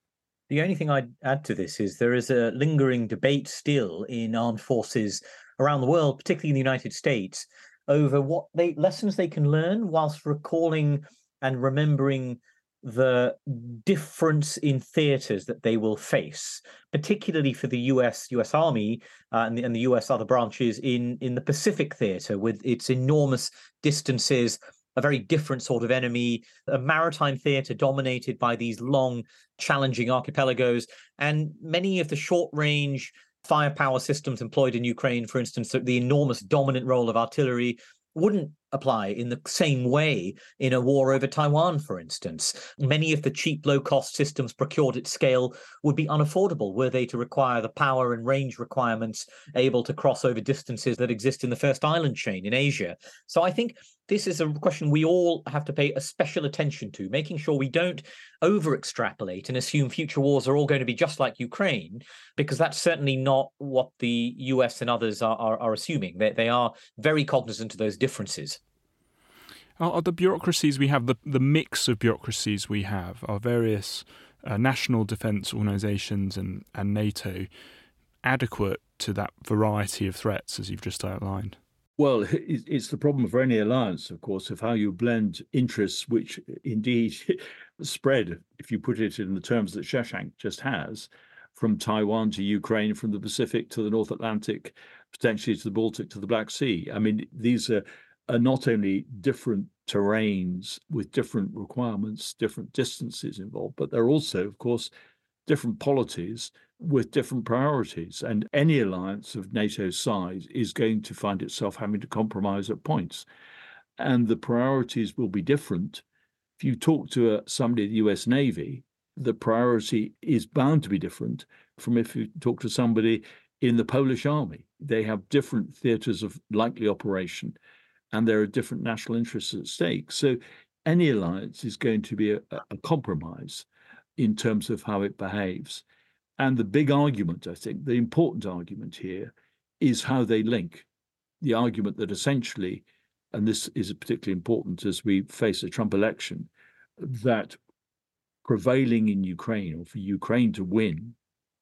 D: The only thing I'd add to this is there is a lingering debate still in armed forces around the world, particularly in the United States, over what lessons they can learn whilst recalling and remembering the difference in theaters that they will face, particularly for the US Army and the US other branches in the Pacific theater, with its enormous distances, a very different sort of enemy, a maritime theater dominated by these long, challenging archipelagos, and many of the short-range firepower systems employed in Ukraine, for instance, the enormous dominant role of artillery, wouldn't apply in the same way in a war over Taiwan, for instance. Many of the cheap, low-cost systems procured at scale would be unaffordable were they to require the power and range requirements able to cross over distances that exist in the first island chain in Asia. So I think this is a question we all have to pay a special attention to, making sure we don't over-extrapolate and assume future wars are all going to be just like Ukraine, because that's certainly not what the US and others are assuming. They are very cognizant of those differences.
B: Are the bureaucracies we have, the mix of bureaucracies we have, our various national defence organisations and NATO, adequate to that variety of threats as you've just outlined?
E: Well, it's the problem for any alliance, of course, of how you blend interests, which indeed spread, if you put it in the terms that Shashank just has, from Taiwan to Ukraine, from the Pacific to the North Atlantic, potentially to the Baltic to the Black Sea. I mean, these are not only different terrains with different requirements, different distances involved, but they're also, of course, different polities with different priorities. And any alliance of NATO's size is going to find itself having to compromise at points. And the priorities will be different. If you talk to somebody at the US Navy, the priority is bound to be different from if you talk to somebody in the Polish army. They have different theaters of likely operation, and there are different national interests at stake. So any alliance is going to be a compromise in terms of how it behaves. And the big argument, I think, the important argument here is how they link. The argument that essentially, and this is particularly important as we face a Trump election, that prevailing in Ukraine, or for Ukraine to win,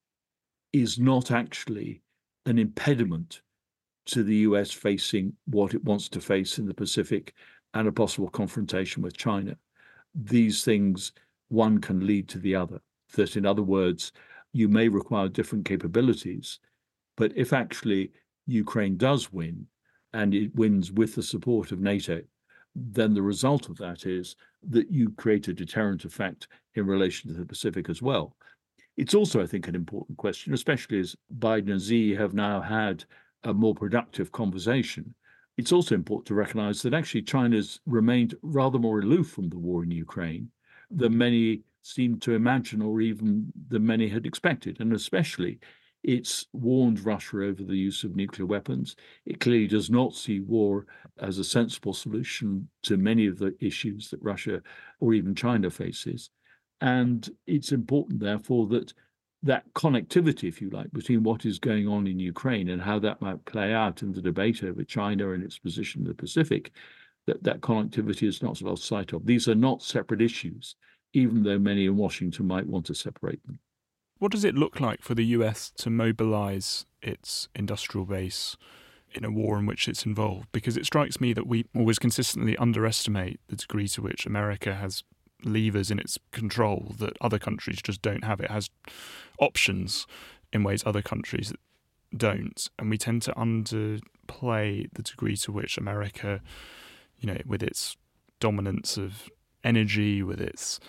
E: is not actually an impediment to the US facing what it wants to face in the Pacific and a possible confrontation with China. These things, one can lead to the other. That, in other words, you may require different capabilities, but if actually Ukraine does win, and it wins with the support of NATO, then the result of that is that you create a deterrent effect in relation to the Pacific as well. It's also, I think, an important question, especially as Biden and Xi have now had a more productive conversation. It's also important to recognize that actually China's remained rather more aloof from the war in Ukraine than many seemed to imagine, or even than many had expected. And especially, it's warned Russia over the use of nuclear weapons. It clearly does not see war as a sensible solution to many of the issues that Russia or even China faces. And it's important, therefore, that that connectivity, if you like, between what is going on in Ukraine and how that might play out in the debate over China and its position in the Pacific, that connectivity is not lost sight of. These are not separate issues, even though many in Washington might want to separate them.
B: What does it look like for the US to mobilize its industrial base in a war in which it's involved? Because it strikes me that we always consistently underestimate the degree to which America has levers in its control that other countries just don't have. It has options in ways other countries don't. And we tend to underplay the degree to which America, with its dominance of energy, with its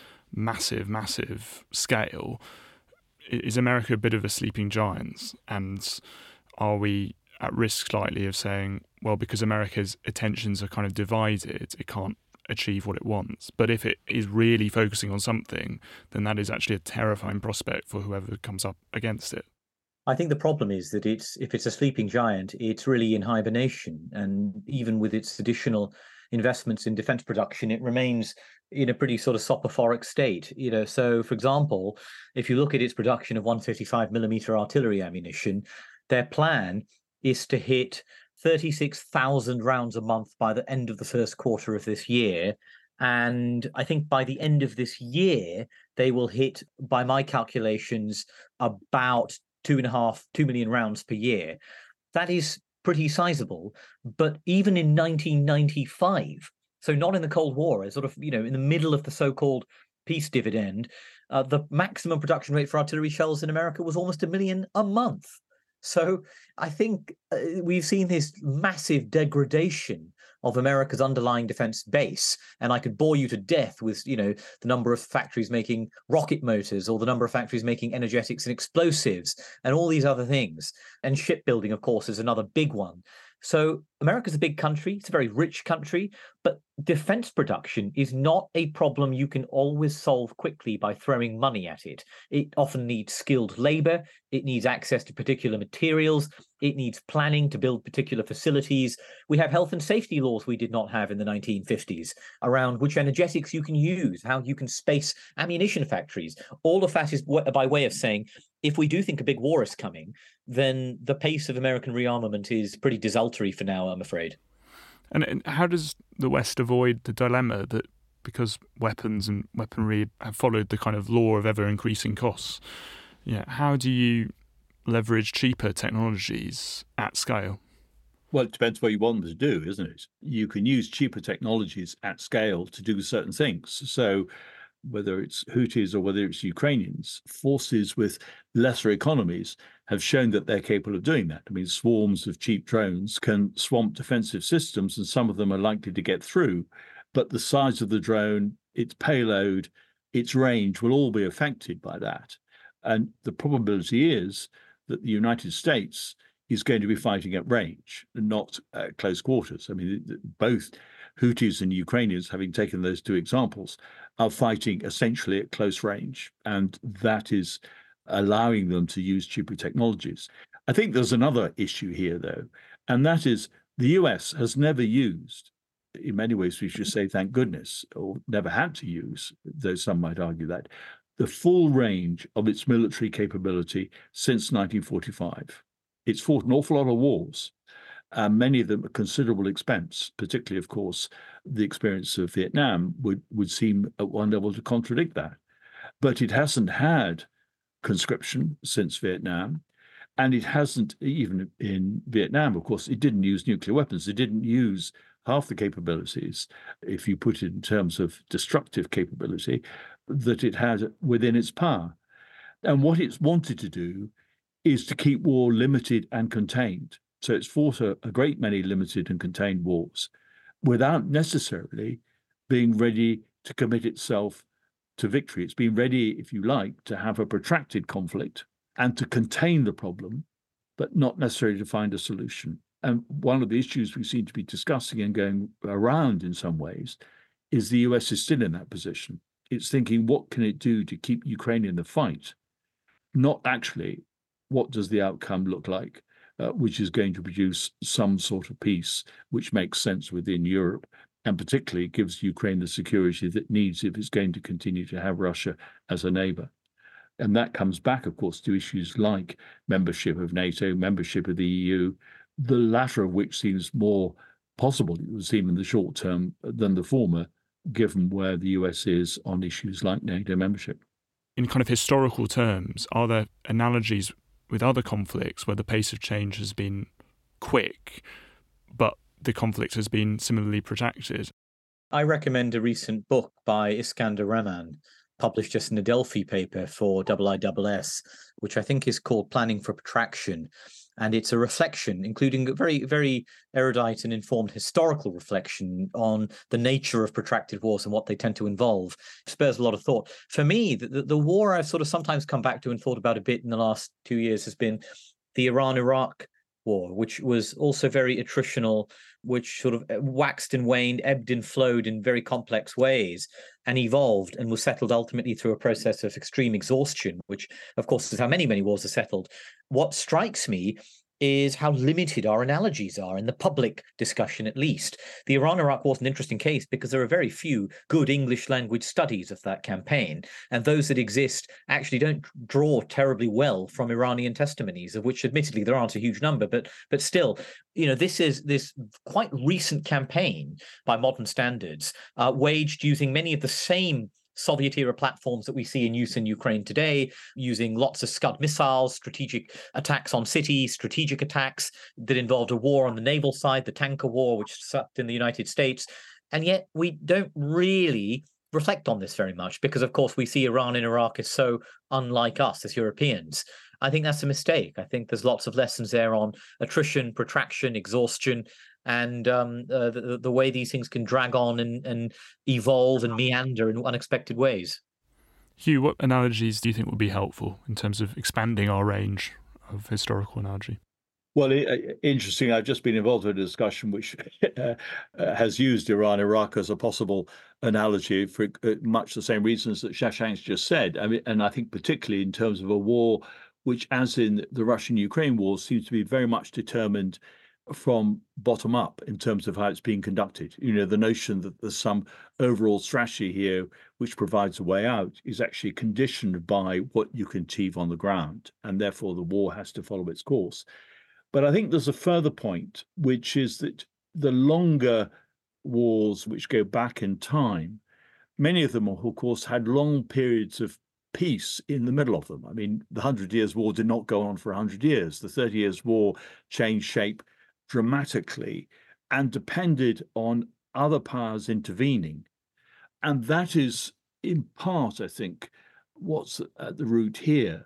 B: massive scale, is America a bit of a sleeping giant? And are we at risk slightly of saying, well, because America's attentions are kind of divided, it can't achieve what it wants? But if it is really focusing on something, then that is actually a terrifying prospect for whoever comes up against it.
D: I think the problem is that if it's a sleeping giant, it's really in hibernation. And even with its additional investments in defense production, it remains in a pretty sort of soporific state. So for example, if you look at its production of 155 millimeter artillery ammunition, their plan is to hit 36,000 rounds a month by the end of the first quarter of this year. And I think by the end of this year, they will hit, by my calculations, about 2 million rounds per year. That is pretty sizable. But even in 1995, so not in the Cold War, sort of, in the middle of the so-called peace dividend, the maximum production rate for artillery shells in America was almost 1 million a month. So I think we've seen this massive degradation of America's underlying defense base. And I could bore you to death with, the number of factories making rocket motors, or the number of factories making energetics and explosives, and all these other things. And shipbuilding, of course, is another big one. So America's a big country. It's a very rich country, but defense production is not a problem you can always solve quickly by throwing money at it. It often needs skilled labor. It needs access to particular materials. It needs planning to build particular facilities. We have health and safety laws we did not have in the 1950s around which energetics you can use, how you can space ammunition factories. All of that is by way of saying, if we do think a big war is coming, then the pace of American rearmament is pretty desultory for now, I'm afraid.
B: And how does the West avoid the dilemma that because weapons and weaponry have followed the kind of law of ever-increasing costs, how do you leverage cheaper technologies at scale?
E: Well, it depends what you want them to do, isn't it? You can use cheaper technologies at scale to do certain things. So whether it's Houthis or whether it's Ukrainians, forces with lesser economies have shown that they're capable of doing that. I mean, swarms of cheap drones can swamp defensive systems, and some of them are likely to get through. But the size of the drone, its payload, its range will all be affected by that. And the probability is that the United States is going to be fighting at range and not at close quarters. I mean, both Houthis and Ukrainians, having taken those two examples, are fighting essentially at close range. And that is allowing them to use cheaper technologies. I think there's another issue here, though, and that is the US has never used, in many ways we should say thank goodness, or never had to use, though some might argue that, the full range of its military capability since 1945. It's fought an awful lot of wars, many of them at considerable expense, particularly, of course, the experience of Vietnam would seem at one level to contradict that. But it hasn't had conscription since Vietnam, and it hasn't, even in Vietnam, of course, it didn't use nuclear weapons. It didn't use half the capabilities, if you put it in terms of destructive capability, that it had within its power. And what it's wanted to do is to keep war limited and contained. So it's fought a great many limited and contained wars without necessarily being ready to commit itself to victory. It's been ready, if you like, to have a protracted conflict and to contain the problem, but not necessarily to find a solution. And one of the issues we seem to be discussing and going around in some ways is the US is still in that position. It's thinking, what can it do to keep Ukraine in the fight? Not actually, what does the outcome look like, which is going to produce some sort of peace which makes sense within Europe, and particularly gives Ukraine the security that it needs if it's going to continue to have Russia as a neighbor. And that comes back, of course, to issues like membership of NATO, membership of the EU, the latter of which seems more possible, it would seem, in the short term than the former, given where the US is on issues like NATO membership.
B: In kind of historical terms, are there analogies with other conflicts where the pace of change has been quick, but the conflict has been similarly protracted?
D: I recommend a recent book by Iskander Rahman, published just in a Delphi paper for IISS, which I think is called Planning for Protraction. And it's a reflection, including a very, very erudite and informed historical reflection on the nature of protracted wars and what they tend to involve. It spurs a lot of thought. For me, the war I've sort of sometimes come back to and thought about a bit in the last 2 years has been the Iran-Iraq war, which was also very attritional, which sort of waxed and waned, ebbed and flowed in very complex ways, and evolved and was settled ultimately through a process of extreme exhaustion, which, of course, is how many wars are settled. What strikes me is how limited our analogies are in the public discussion, at least. The Iran-Iraq war is an interesting case because there are very few good English language studies of that campaign, and those that exist actually don't draw terribly well from Iranian testimonies, of which admittedly there aren't a huge number, but still, this is this quite recent campaign by modern standards, waged using many of the same Soviet-era platforms that we see in use in Ukraine today, using lots of Scud missiles, strategic attacks on cities, strategic attacks that involved a war on the naval side, the tanker war, which sucked in the United States. And yet we don't really reflect on this very much because, of course, we see Iran and Iraq as so unlike us as Europeans. I think that's a mistake. I think there's lots of lessons there on attrition, protraction, exhaustion, and the way these things can drag on and evolve and meander in unexpected ways.
B: Hugh, what analogies do you think would be helpful in terms of expanding our range of historical analogy?
E: Well, interesting. I've just been involved in a discussion which has used Iran-Iraq as a possible analogy for much the same reasons that Shashank's just said. I mean, and I think particularly in terms of a war which, as in the Russian-Ukraine war, seems to be very much determined from bottom up in terms of how it's being conducted. The notion that there's some overall strategy here which provides a way out is actually conditioned by what you can achieve on the ground, and therefore the war has to follow its course. But I think there's a further point, which is that the longer wars which go back in time, many of them, of course, had long periods of peace in the middle of them. I mean, the 100 Years' War did not go on for 100 years. The 30 Years' War changed shape dramatically and depended on other powers intervening. And that is, in part, I think, what's at the root here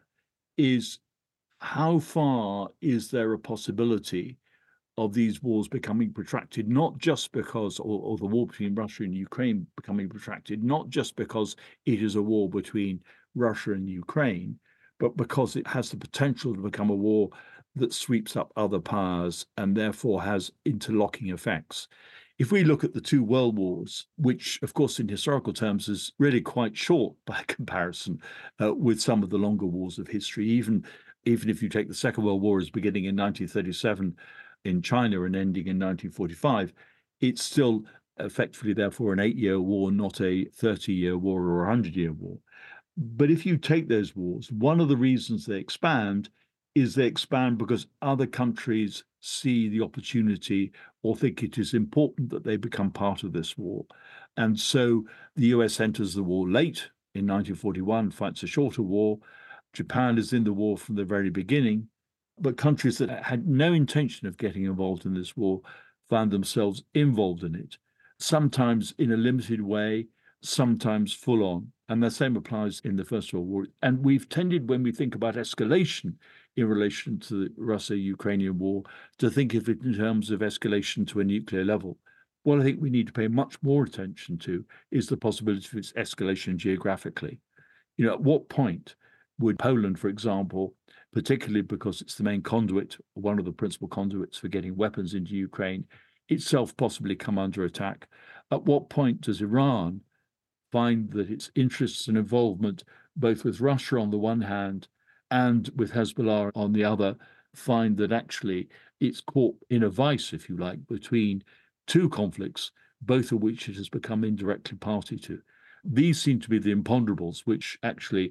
E: is how far is there a possibility of these wars becoming protracted, not just because, or the war between Russia and Ukraine becoming protracted, not just because it is a war between Russia and Ukraine, but because it has the potential to become a war that sweeps up other powers and therefore has interlocking effects. If we look at the two world wars, which, of course, in historical terms is really quite short by comparison with some of the longer wars of history, even if you take the Second World War as beginning in 1937 in China and ending in 1945, it's still effectively, therefore, an 8-year war, not a 30-year war or a 100-year war. But if you take those wars, one of the reasons they expand is they expand because other countries see the opportunity or think it is important that they become part of this war. And so the US enters the war late in 1941, fights a shorter war. Japan is in the war from the very beginning, but countries that had no intention of getting involved in this war found themselves involved in it, sometimes in a limited way, sometimes full on. And the same applies in the First World War. And we've tended, when we think about escalation in relation to the Russia-Ukrainian war, to think of it in terms of escalation to a nuclear level. What I think we need to pay much more attention to is the possibility of its escalation geographically. At what point would Poland, for example, particularly because it's the main conduit, one of the principal conduits for getting weapons into Ukraine, itself possibly come under attack? At what point does Iran find that its interests and involvement, both with Russia on the one hand and with Hezbollah on the other, find that actually it's caught in a vice, if you like, between two conflicts, both of which it has become indirectly party to? These seem to be the imponderables which actually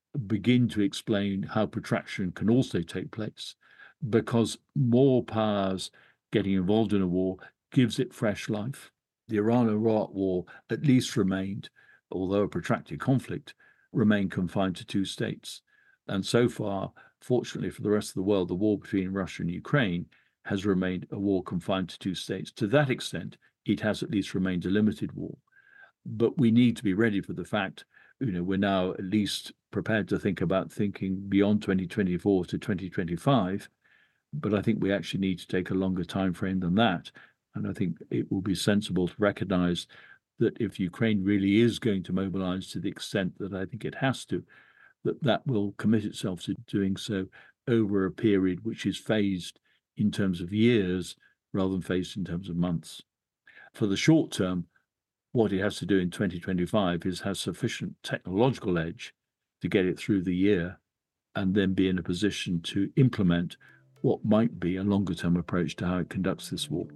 E: begin to explain how protraction can also take place, because more powers getting involved in a war gives it fresh life. The Iran-Iraq war at least remained, although a protracted conflict, remained confined to two states. And so far, fortunately for the rest of the world, the war between Russia and Ukraine has remained a war confined to two states. To that extent, it has at least remained a limited war. But we need to be ready for the fact, we're now at least prepared to think about thinking beyond 2024 to 2025. But I think we actually need to take a longer time frame than that. And I think it will be sensible to recognize that if Ukraine really is going to mobilize to the extent that I think it has to, that will commit itself to doing so over a period which is phased in terms of years rather than phased in terms of months. For the short term, what it has to do in 2025 is have sufficient technological edge to get it through the year and then be in a position to implement what might be a longer term approach to how it conducts this war.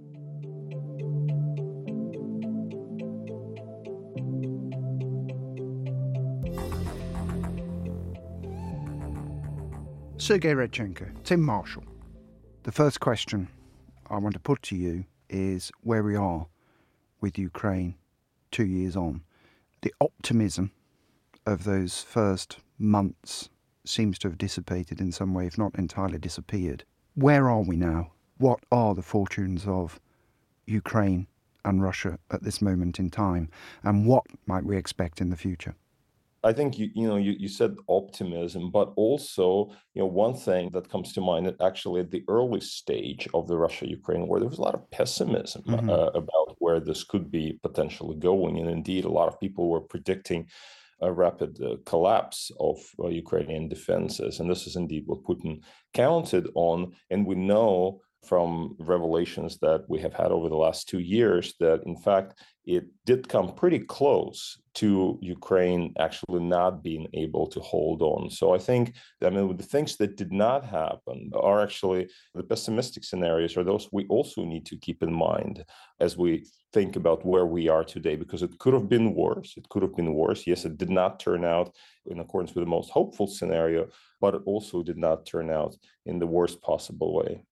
A: Sergei Redchenko, Tim Marshall. The first question I want to put to you is where we are with Ukraine 2 years on. The optimism of those first months seems to have dissipated in some way, if not entirely disappeared. Where are we now? What are the fortunes of Ukraine and Russia at this moment in time? And what might we expect in the future?
F: I think you said optimism, but also one thing that comes to mind that actually at the early stage of the Russia-Ukraine war, there was a lot of pessimism about where this could be potentially going, and indeed a lot of people were predicting a rapid collapse of Ukrainian defenses, and this is indeed what Putin counted on. And we know from revelations that we have had over the last 2 years that, in fact, it did come pretty close to Ukraine actually not being able to hold on. So I think, the things that did not happen are actually the pessimistic scenarios, are those we also need to keep in mind as we think about where we are today, because it could have been worse. It could have been worse. Yes, it did not turn out in accordance with the most hopeful scenario, but it also did not turn out in the worst possible way.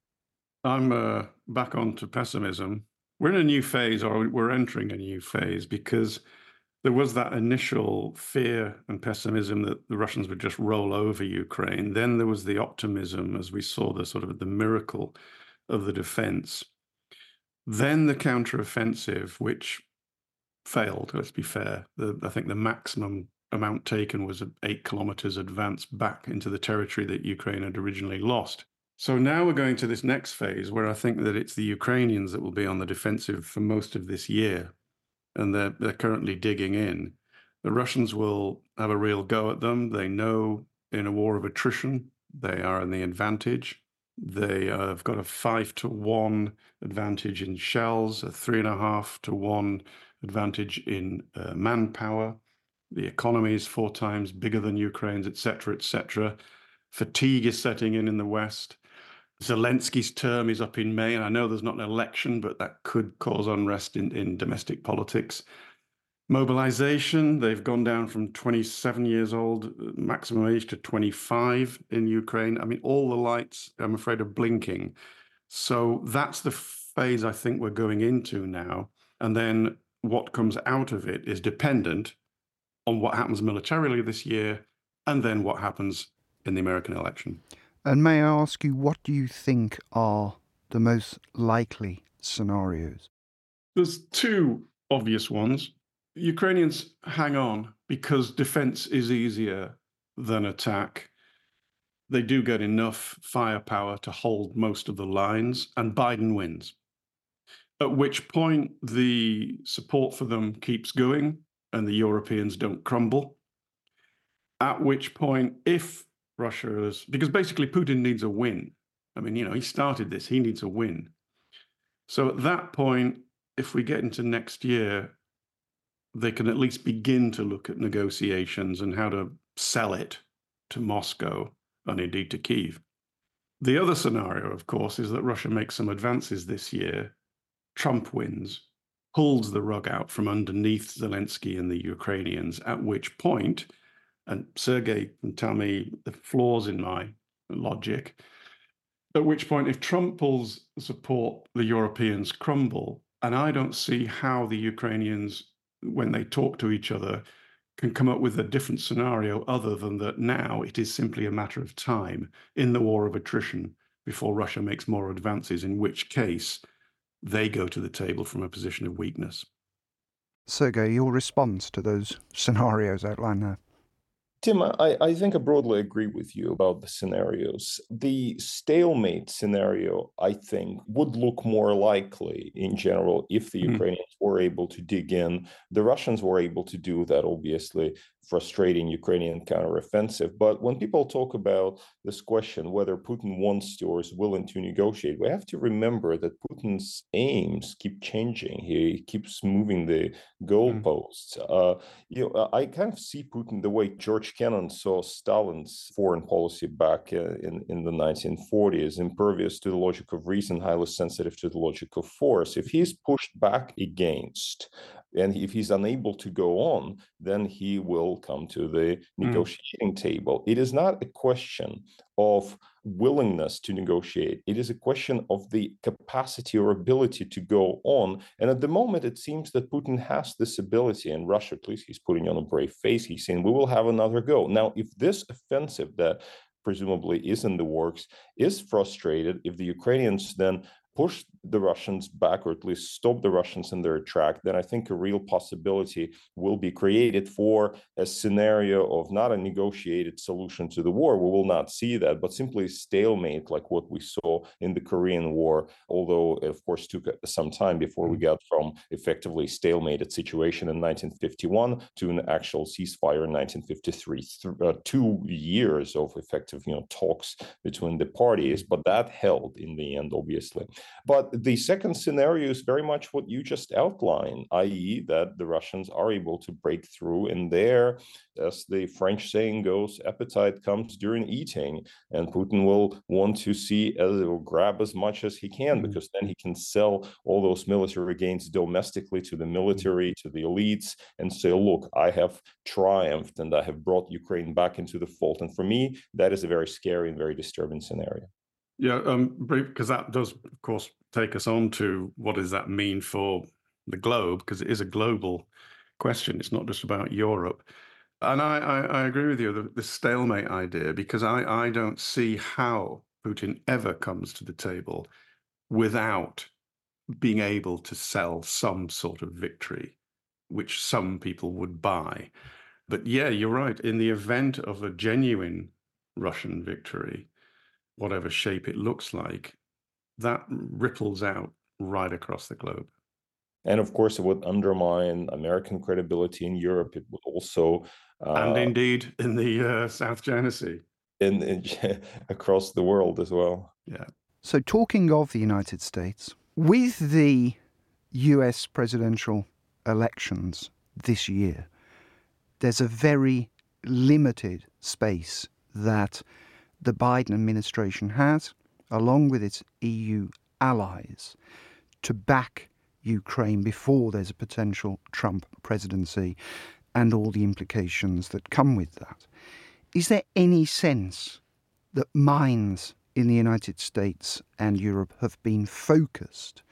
G: I'm back onto pessimism. We're in a new phase, or we're entering a new phase, because there was that initial fear and pessimism that the Russians would just roll over Ukraine. Then there was the optimism as we saw the sort of the miracle of the defense. Then the counteroffensive, which failed, let's be fair. I think the maximum amount taken was 8 kilometers advance back into the territory that Ukraine had originally lost. So now we're going to this next phase where I think that it's the Ukrainians that will be on the defensive for most of this year, and they're currently digging in. The Russians will have a real go at them. They know in a war of attrition, they are in the advantage. They have got a 5-to-1 advantage in shells, a 3.5-to-1 advantage in manpower. The economy is 4 times bigger than Ukraine's, etc., etc. Fatigue is setting in the West. Zelensky's term is up in May, and I know there's not an election, but that could cause unrest in domestic politics. Mobilization, they've gone down from 27 years old, maximum age, to 25 in Ukraine. All the lights, I'm afraid, are blinking. So that's the phase I think we're going into now. And then what comes out of it is dependent on what happens militarily this year, and then what happens in the American election.
A: And may I ask you, what do you think are the most likely scenarios?
G: There's 2 obvious ones. Ukrainians hang on because defense is easier than attack. They do get enough firepower to hold most of the lines, and Biden wins. At which point the support for them keeps going and the Europeans don't crumble. At which point, if Russia is, because basically Putin needs a win. He started this, he needs a win. So at that point, if we get into next year, they can at least begin to look at negotiations and how to sell it to Moscow and indeed to Kyiv. The other scenario, of course, is that Russia makes some advances this year, Trump wins, pulls the rug out from underneath Zelensky and the Ukrainians, at which point and Sergei can tell me the flaws in my logic. At which point, if Trump pulls support, the Europeans crumble. And I don't see how the Ukrainians, when they talk to each other, can come up with a different scenario other than that now it is simply a matter of time in the war of attrition before Russia makes more advances, in which case they go to the table from a position of weakness.
A: Sergei, your response to those scenarios outlined there?
F: Tim, I think I broadly agree with you about the scenarios. The stalemate scenario, I think, would look more likely in general if the Ukrainians were able to dig in. The Russians were able to do that, obviously, frustrating Ukrainian counteroffensive. But when people talk about this question, whether Putin wants to or is willing to negotiate, we have to remember that Putin's aims keep changing. He keeps moving the goalposts. I kind of see Putin the way George Kennan saw Stalin's foreign policy back in the 1940s, impervious to the logic of reason, highly sensitive to the logic of force. If he's pushed back against, and if he's unable to go on, then he will come to the negotiating table. It is not a question of willingness to negotiate. It is a question of the capacity or ability to go on. And at the moment, it seems that Putin has this ability, and Russia, at least, he's putting on a brave face. He's saying, we will have another go. Now, if this offensive that presumably is in the works is frustrated, if the Ukrainians then push the Russians back, or at least stop the Russians in their track, then I think a real possibility will be created for a scenario of not a negotiated solution to the war. We will not see that, but simply stalemate like what we saw in the Korean War, although it, of course, took some time before we got from effectively stalemated situation in 1951 to an actual ceasefire in 1953. 2 years of effective talks between the parties, but that held in the end, obviously. But the second scenario is very much what you just outlined, i.e. that the Russians are able to break through, and there, as the French saying goes, appetite comes during eating, and Putin will want to see, will grab as much as he can, because then he can sell all those military gains domestically to the military, to the elites, and say, look, I have triumphed and I have brought Ukraine back into the fold. And for me, that is a very scary and very disturbing scenario.
G: Yeah, because that does, of course, take us on to what does that mean for the globe, because it is a global question. It's not just about Europe. And I agree with you, the stalemate idea, because I don't see how Putin ever comes to the table without being able to sell some sort of victory, which some people would buy. But yeah, you're right. In the event of a genuine Russian victory, whatever shape it looks like, that ripples out right across the globe.
F: And of course, it would undermine American credibility in Europe. It would also...
G: and indeed in the South China Sea.
F: In across the world as well.
G: Yeah.
A: So talking of the United States, with the US presidential elections this year, there's a very limited space that the Biden administration has, along with its EU allies, to back Ukraine before there's a potential Trump presidency and all the implications that come with that. Is there any sense that minds in the United States and Europe have been focused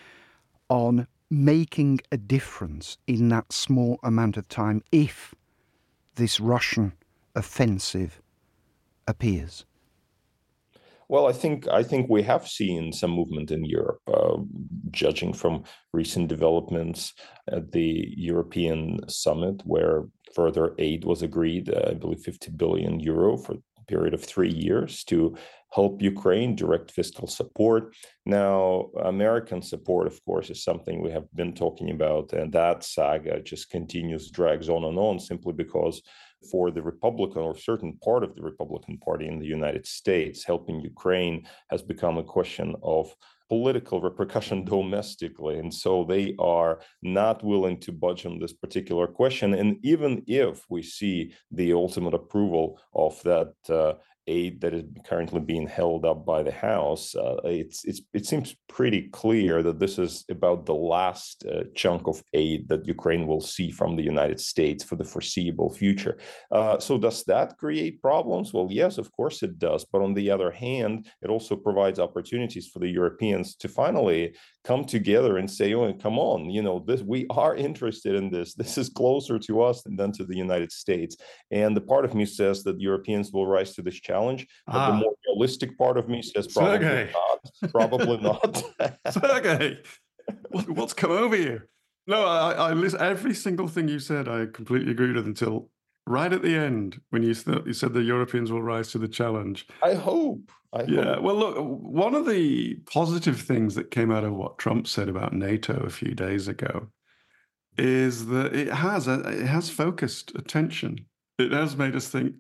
A: on making a difference in that small amount of time if this Russian offensive appears?
F: Well, I think we have seen some movement in Europe, judging from recent developments at the European summit, where further aid was agreed, I believe 50 billion euro for a period of 3 years to help Ukraine, direct fiscal support. Now, American support, of course, is something we have been talking about, and that saga just continues, drags on, simply because for the Republican or certain part of the Republican Party in the United States, helping Ukraine has become a question of political repercussion domestically. And so they are not willing to budge on this particular question. And even if we see the ultimate approval of that aid that is currently being held up by the House, it seems pretty clear that this is about the last chunk of aid that Ukraine will see from the United States for the foreseeable future. So does that create problems? Well, yes, of course it does. But on the other hand, it also provides opportunities for the Europeans to finally come together and say, oh, come on, we are interested in this. This is closer to us than to the United States. And the part of me says that Europeans will rise to this challenge, but the more realistic part of me says probably not. Probably not.
G: Sergey, what's come over you? No, I listen, every single thing you said, I completely agreed with until right at the end when you said the Europeans will rise to the challenge.
F: I hope.
G: Well, look, one of the positive things that came out of what Trump said about NATO a few days ago is that it has focused attention. It has made us think,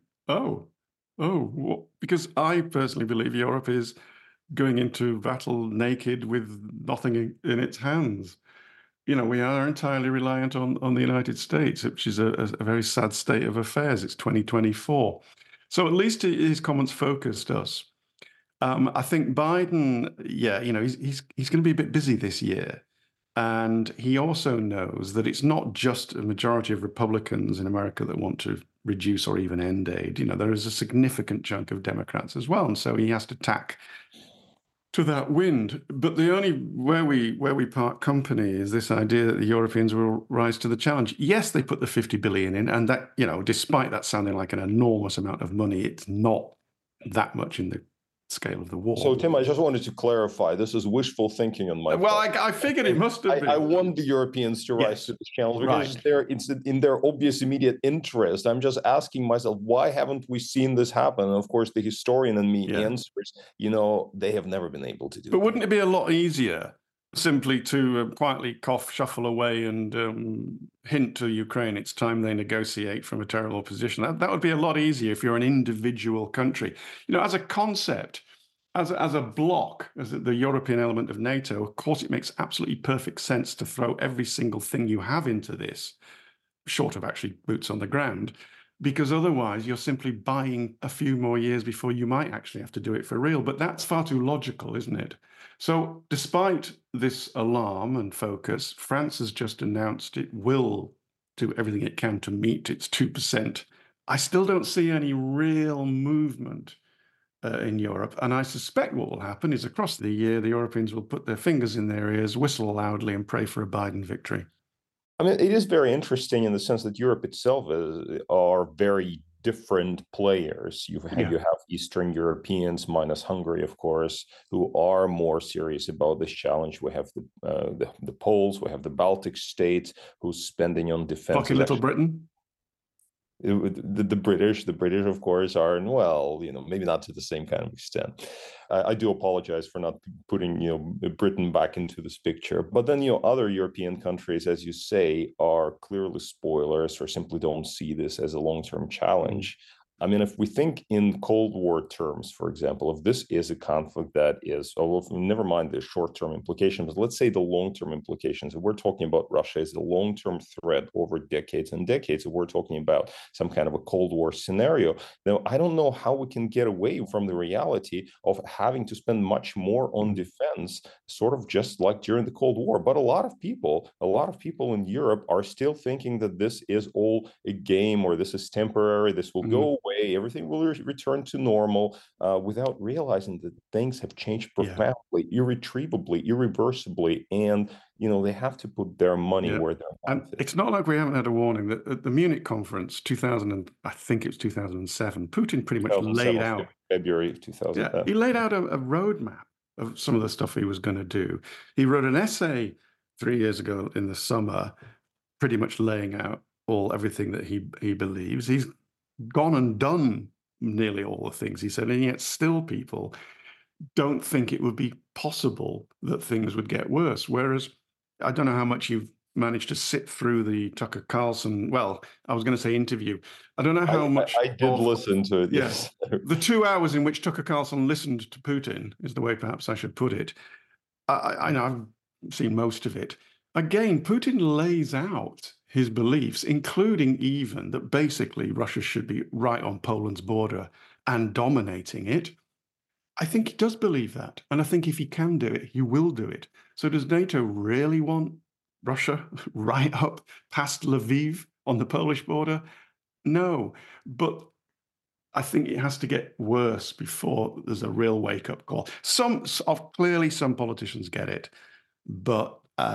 G: because I personally believe Europe is going into battle naked with nothing in its hands. We are entirely reliant on the United States, which is a very sad state of affairs. It's 2024. So at least his comments focused us. I think Biden, he's going to be a bit busy this year. And he also knows that it's not just a majority of Republicans in America that want to reduce or even end aid. There is a significant chunk of Democrats as well. And so he has to tack to that wind. But the only where we part company is this idea that the Europeans will rise to the challenge. Yes, they put the 50 billion in, and that, despite that sounding like an enormous amount of money, it's not that much in the scale of the war.
F: So, Tim, I just wanted to clarify, this is wishful thinking on my
G: part. I figured it must have been.
F: I want the Europeans to rise to the challenge because it's in their obvious immediate interest. I'm just asking myself, why haven't we seen this happen? And of course, the historian in me answers, they have never been able to do it.
G: But wouldn't it be a lot easier simply to quietly shuffle away and hint to Ukraine it's time they negotiate from a terrible position? That would be a lot easier if you're an individual country. As a concept, as a bloc, as the European element of NATO, of course, it makes absolutely perfect sense to throw every single thing you have into this, short of actually boots on the ground, because otherwise you're simply buying a few more years before you might actually have to do it for real. But that's far too logical, isn't it? So despite this alarm and focus, France has just announced it will do everything it can to meet its 2%. I still don't see any real movement in Europe. And I suspect what will happen is across the year, the Europeans will put their fingers in their ears, whistle loudly, and pray for a Biden victory.
F: I mean, it is very interesting in the sense that Europe itself are very different players. You have Eastern Europeans minus Hungary, of course, who are more serious about this challenge. We have the Poles, we have the Baltic states who's spending on defense.
G: Fucking little Britain.
F: The British, of course, are, maybe not to the same kind of extent. I do apologize for not putting, Britain back into this picture. But then, other European countries, as you say, are clearly spoilers or simply don't see this as a long-term challenge. I mean, if we think in Cold War terms, for example, if this is a conflict that is, never mind the short-term implications, but let's say the long-term implications, if we're talking about Russia as a long-term threat over decades and decades, if we're talking about some kind of a Cold War scenario, now I don't know how we can get away from the reality of having to spend much more on defense, sort of just like during the Cold War. But a lot of people in Europe are still thinking that this is all a game, or this is temporary, this will go away. Everything will return to normal, without realizing that things have changed profoundly, irretrievably, irreversibly, and they have to put their money where their mouth is.
G: It's not like we haven't had a warning that at the Munich conference, 2007, Putin pretty much laid out
F: February of 2007.
G: He laid out a roadmap of some of the stuff he was going to do. He wrote an essay 3 years ago in the summer, pretty much laying out everything that he believes. He's gone and done nearly all the things he said, and yet still people don't think it would be possible that things would get worse. Whereas I don't know how much you've managed to sit through the Tucker Carlson, well, I was going to say interview. I don't know how much.
F: I did listen to it, yes.
G: The 2 hours in which Tucker Carlson listened to Putin is the way perhaps I should put it. I know I've seen most of it. Again, Putin lays out his beliefs, including even that basically Russia should be right on Poland's border and dominating it. I think he does believe that. And I think if he can do it, he will do it. So does NATO really want Russia right up past Lviv on the Polish border? No. But I think it has to get worse before there's a real wake-up call. Clearly some politicians get it, but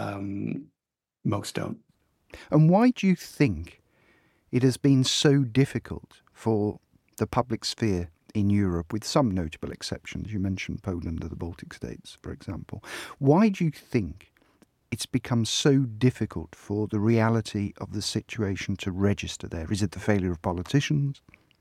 G: most don't.
A: And why do you think it has been so difficult for the public sphere in Europe, with some notable exceptions? You mentioned Poland or the Baltic states, for example. Why do you think it's become so difficult for the reality of the situation to register there? Is it the failure of politicians?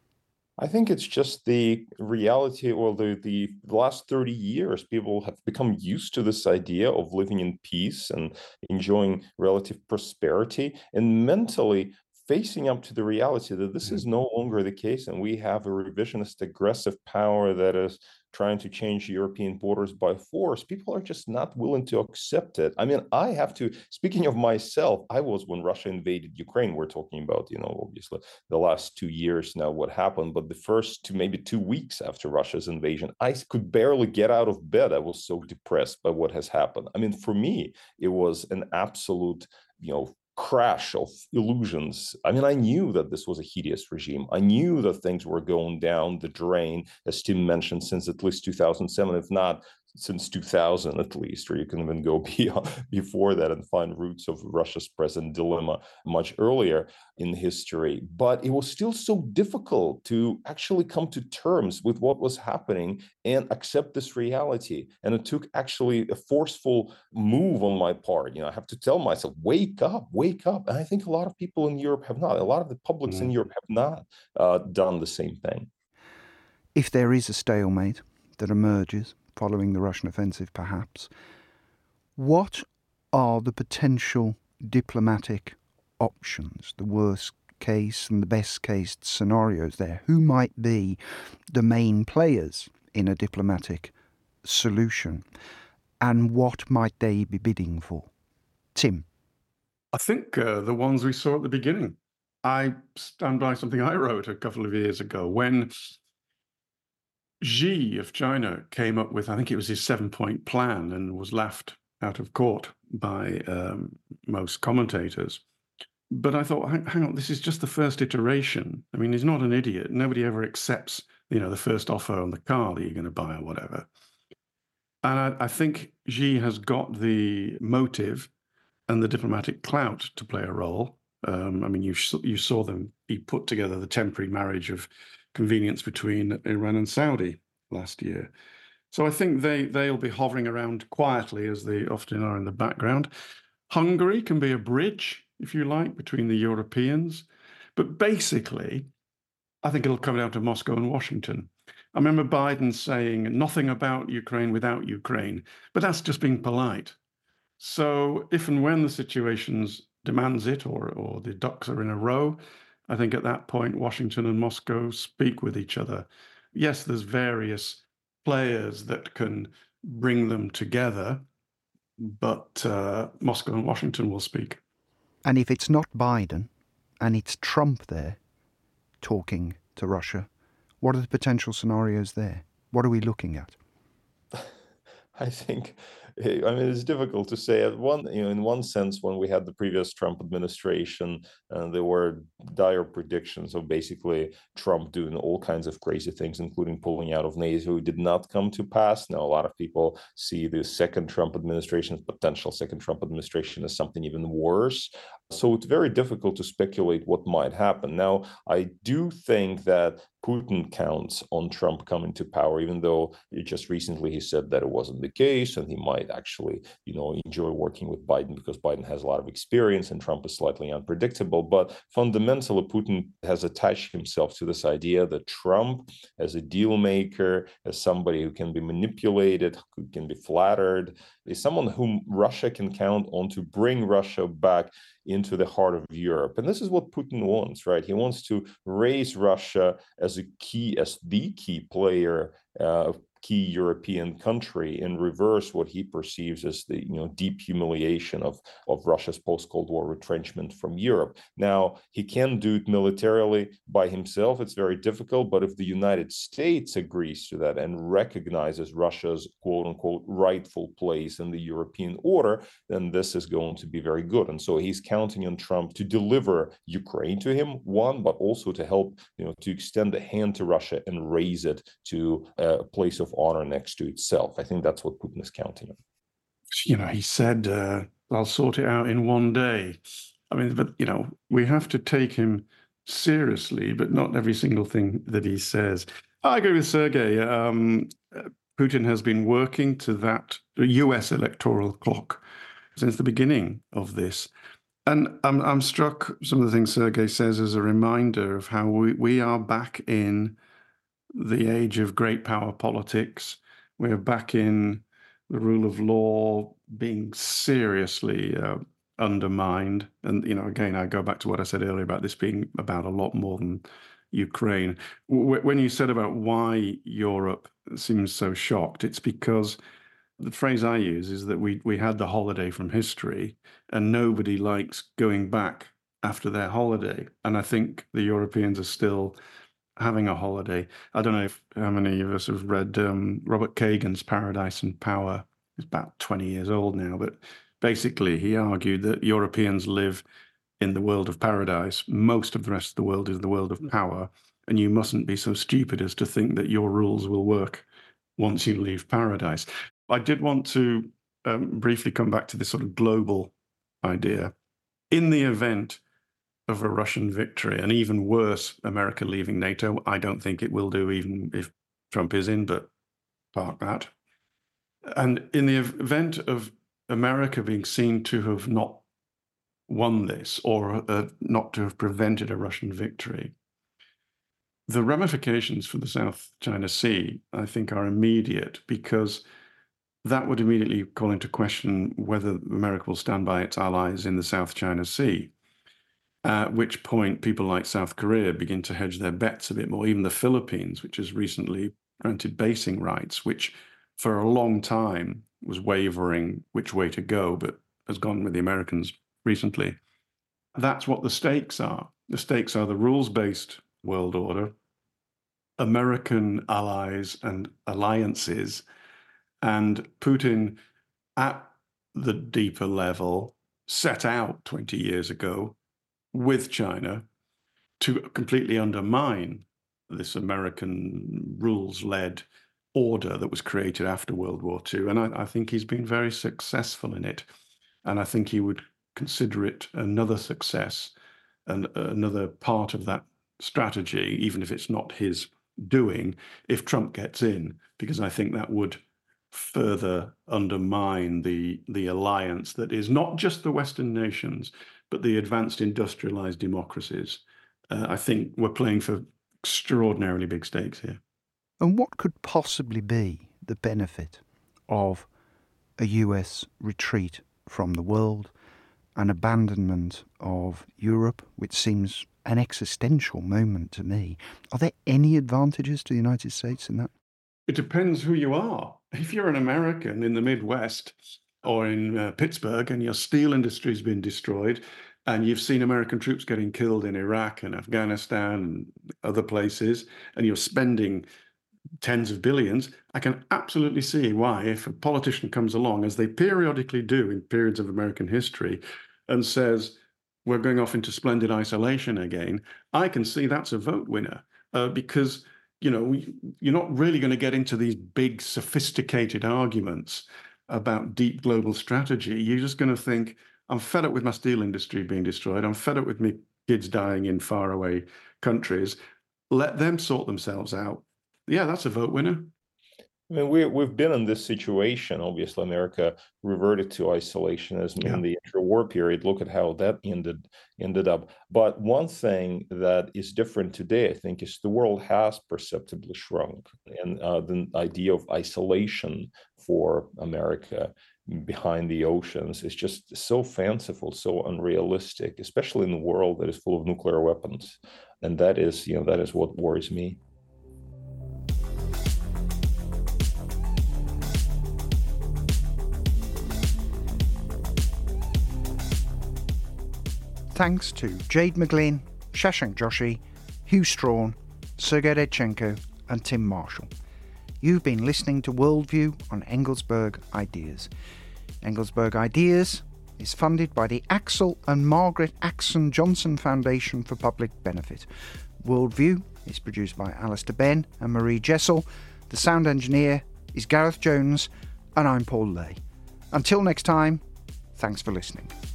F: I think it's just the reality, or the last 30 years, people have become used to this idea of living in peace and enjoying relative prosperity, and mentally facing up to the reality that this is no longer the case, and we have a revisionist, aggressive power that is trying to change European borders by force. People are just not willing to accept it. I mean, I have to, speaking of myself, I was when Russia invaded Ukraine. We're talking about, obviously the last 2 years now, what happened, but the first maybe 2 weeks after Russia's invasion, I could barely get out of bed. I was so depressed by what has happened. I mean, for me, it was an absolute, crash of illusions. I mean, I knew that this was a hideous regime. I knew that things were going down the drain, as Tim mentioned, since at least 2007, if not since 2000 at least, or you can even go before that and find roots of Russia's present dilemma much earlier in history. But it was still so difficult to actually come to terms with what was happening and accept this reality. And it took actually a forceful move on my part. I have to tell myself, wake up, wake up. And I think a lot of people in Europe have not. A lot of the publics in Europe have not done the same thing.
A: If there is a stalemate that emerges following the Russian offensive, perhaps, what are the potential diplomatic options, the worst case and the best case scenarios there? Who might be the main players in a diplomatic solution, and what might they be bidding for? Tim?
G: I think the ones we saw at the beginning. I stand by something I wrote a couple of years ago when Xi of China came up with, I think it was his 7-point plan, and was laughed out of court by most commentators. But I thought, hang on, this is just the first iteration. I mean, he's not an idiot. Nobody ever accepts, the first offer on the car that you're going to buy or whatever. And I think Xi has got the motive and the diplomatic clout to play a role. I mean, you saw them. He put together the temporary marriage of convenience between Iran and Saudi last year. So I think they'll be hovering around quietly, as they often are in the background. Hungary can be a bridge, if you like, between the Europeans. But basically, I think it'll come down to Moscow and Washington. I remember Biden saying nothing about Ukraine without Ukraine, but that's just being polite. So if and when the situation demands it, or the ducks are in a row, I think at that point, Washington and Moscow speak with each other. Yes, there's various players that can bring them together, but Moscow and Washington will speak.
A: And if it's not Biden and it's Trump there talking to Russia, what are the potential scenarios there? What are we looking at?
F: I think, it's difficult to say. In one sense, when we had the previous Trump administration, there were dire predictions of basically Trump doing all kinds of crazy things, including pulling out of NATO. It did not come to pass. Now, a lot of people see the potential second Trump administration, as something even worse. So it's very difficult to speculate what might happen. Now, I do think that Putin counts on Trump coming to power, even though just recently he said that it wasn't the case, and he might actually, enjoy working with Biden because Biden has a lot of experience and Trump is slightly unpredictable. But fundamentally, Putin has attached himself to this idea that Trump, as a deal maker, as somebody who can be manipulated, who can be flattered, is someone whom Russia can count on to bring Russia back into the heart of Europe. And this is what Putin wants, right? He wants to raise Russia as the key player, key European country and reverse what he perceives as the deep humiliation of Russia's post-Cold War retrenchment from Europe. Now, he can do it militarily by himself. It's very difficult, but if the United States agrees to that and recognizes Russia's quote-unquote rightful place in the European order, then this is going to be very good. And so he's counting on Trump to deliver Ukraine to him, one, but also to help, to extend a hand to Russia and raise it to a place of honor next to itself. I think that's what Putin is counting on.
G: He said, I'll sort it out in one day. I mean, but, we have to take him seriously, but not every single thing that he says. I agree with Sergei. Putin has been working to that US electoral clock since the beginning of this. And I'm struck, some of the things Sergei says, as a reminder of how we are back in the age of great power politics. We're back in the rule of law being seriously undermined. And, again, I go back to what I said earlier about this being about a lot more than Ukraine. When you said about why Europe seems so shocked, it's because the phrase I use is that we had the holiday from history, and nobody likes going back after their holiday. And I think the Europeans are still having a holiday. I don't know how many of us have read Robert Kagan's Paradise and Power. It's about 20 years old now, but basically he argued that Europeans live in the world of paradise. Most of the rest of the world is the world of power, and you mustn't be so stupid as to think that your rules will work once you leave paradise. I did want to briefly come back to this sort of global idea. In the event of a Russian victory, and even worse, America leaving NATO, I don't think it will do even if Trump is in, but park that. And in the event of America being seen to have not won this, or not to have prevented a Russian victory, the ramifications for the South China Sea, I think, are immediate, because that would immediately call into question whether America will stand by its allies in the South China Sea, at which point people like South Korea begin to hedge their bets a bit more. Even the Philippines, which has recently granted basing rights, which for a long time was wavering which way to go, but has gone with the Americans recently. That's what the stakes are. The stakes are the rules-based world order, American allies and alliances, and Putin at the deeper level set out 20 years ago with China to completely undermine this American rules-led order that was created after World War II. And I think he's been very successful in it. And I think he would consider it another success and another part of that strategy, even if it's not his doing, if Trump gets in, because I think that would further undermine the alliance that is not just the Western nations, but the advanced industrialized democracies. I think we're playing for extraordinarily big stakes here.
A: And what could possibly be the benefit of a US retreat from the world, an abandonment of Europe, which seems an existential moment to me? Are there any advantages to the United States in that?
G: It depends who you are. If you're an American in the Midwest or in Pittsburgh and your steel industry has been destroyed and you've seen American troops getting killed in Iraq and Afghanistan and other places, and you're spending tens of billions, I can absolutely see why, if a politician comes along, as they periodically do in periods of American history, and says, we're going off into splendid isolation again, I can see that's a vote winner, because you're not really going to get into these big, sophisticated arguments about deep global strategy. You're just going to think, I'm fed up with my steel industry being destroyed. I'm fed up with my kids dying in faraway countries. Let them sort themselves out. Yeah, that's a vote winner.
F: I mean, we've been in this situation. Obviously, America reverted to isolationism in the interwar period. Look at how that ended up. But one thing that is different today, I think, is the world has perceptibly shrunk, and the idea of isolation for America behind the oceans is just so fanciful, so unrealistic, especially in a world that is full of nuclear weapons. And that is what worries me.
A: thanks to Jade McGlynn, Shashank Joshi, Hugh Strawn, Sergei Redchenko and Tim Marshall. You've been listening to Worldview on Engelsberg Ideas. Engelsberg Ideas is funded by the Axel and Margaret Axon Johnson Foundation for Public Benefit. Worldview is produced by Alistair Benn and Marie Jessel. The sound engineer is Gareth Jones, and I'm Paul Lay. Until next time, thanks for listening.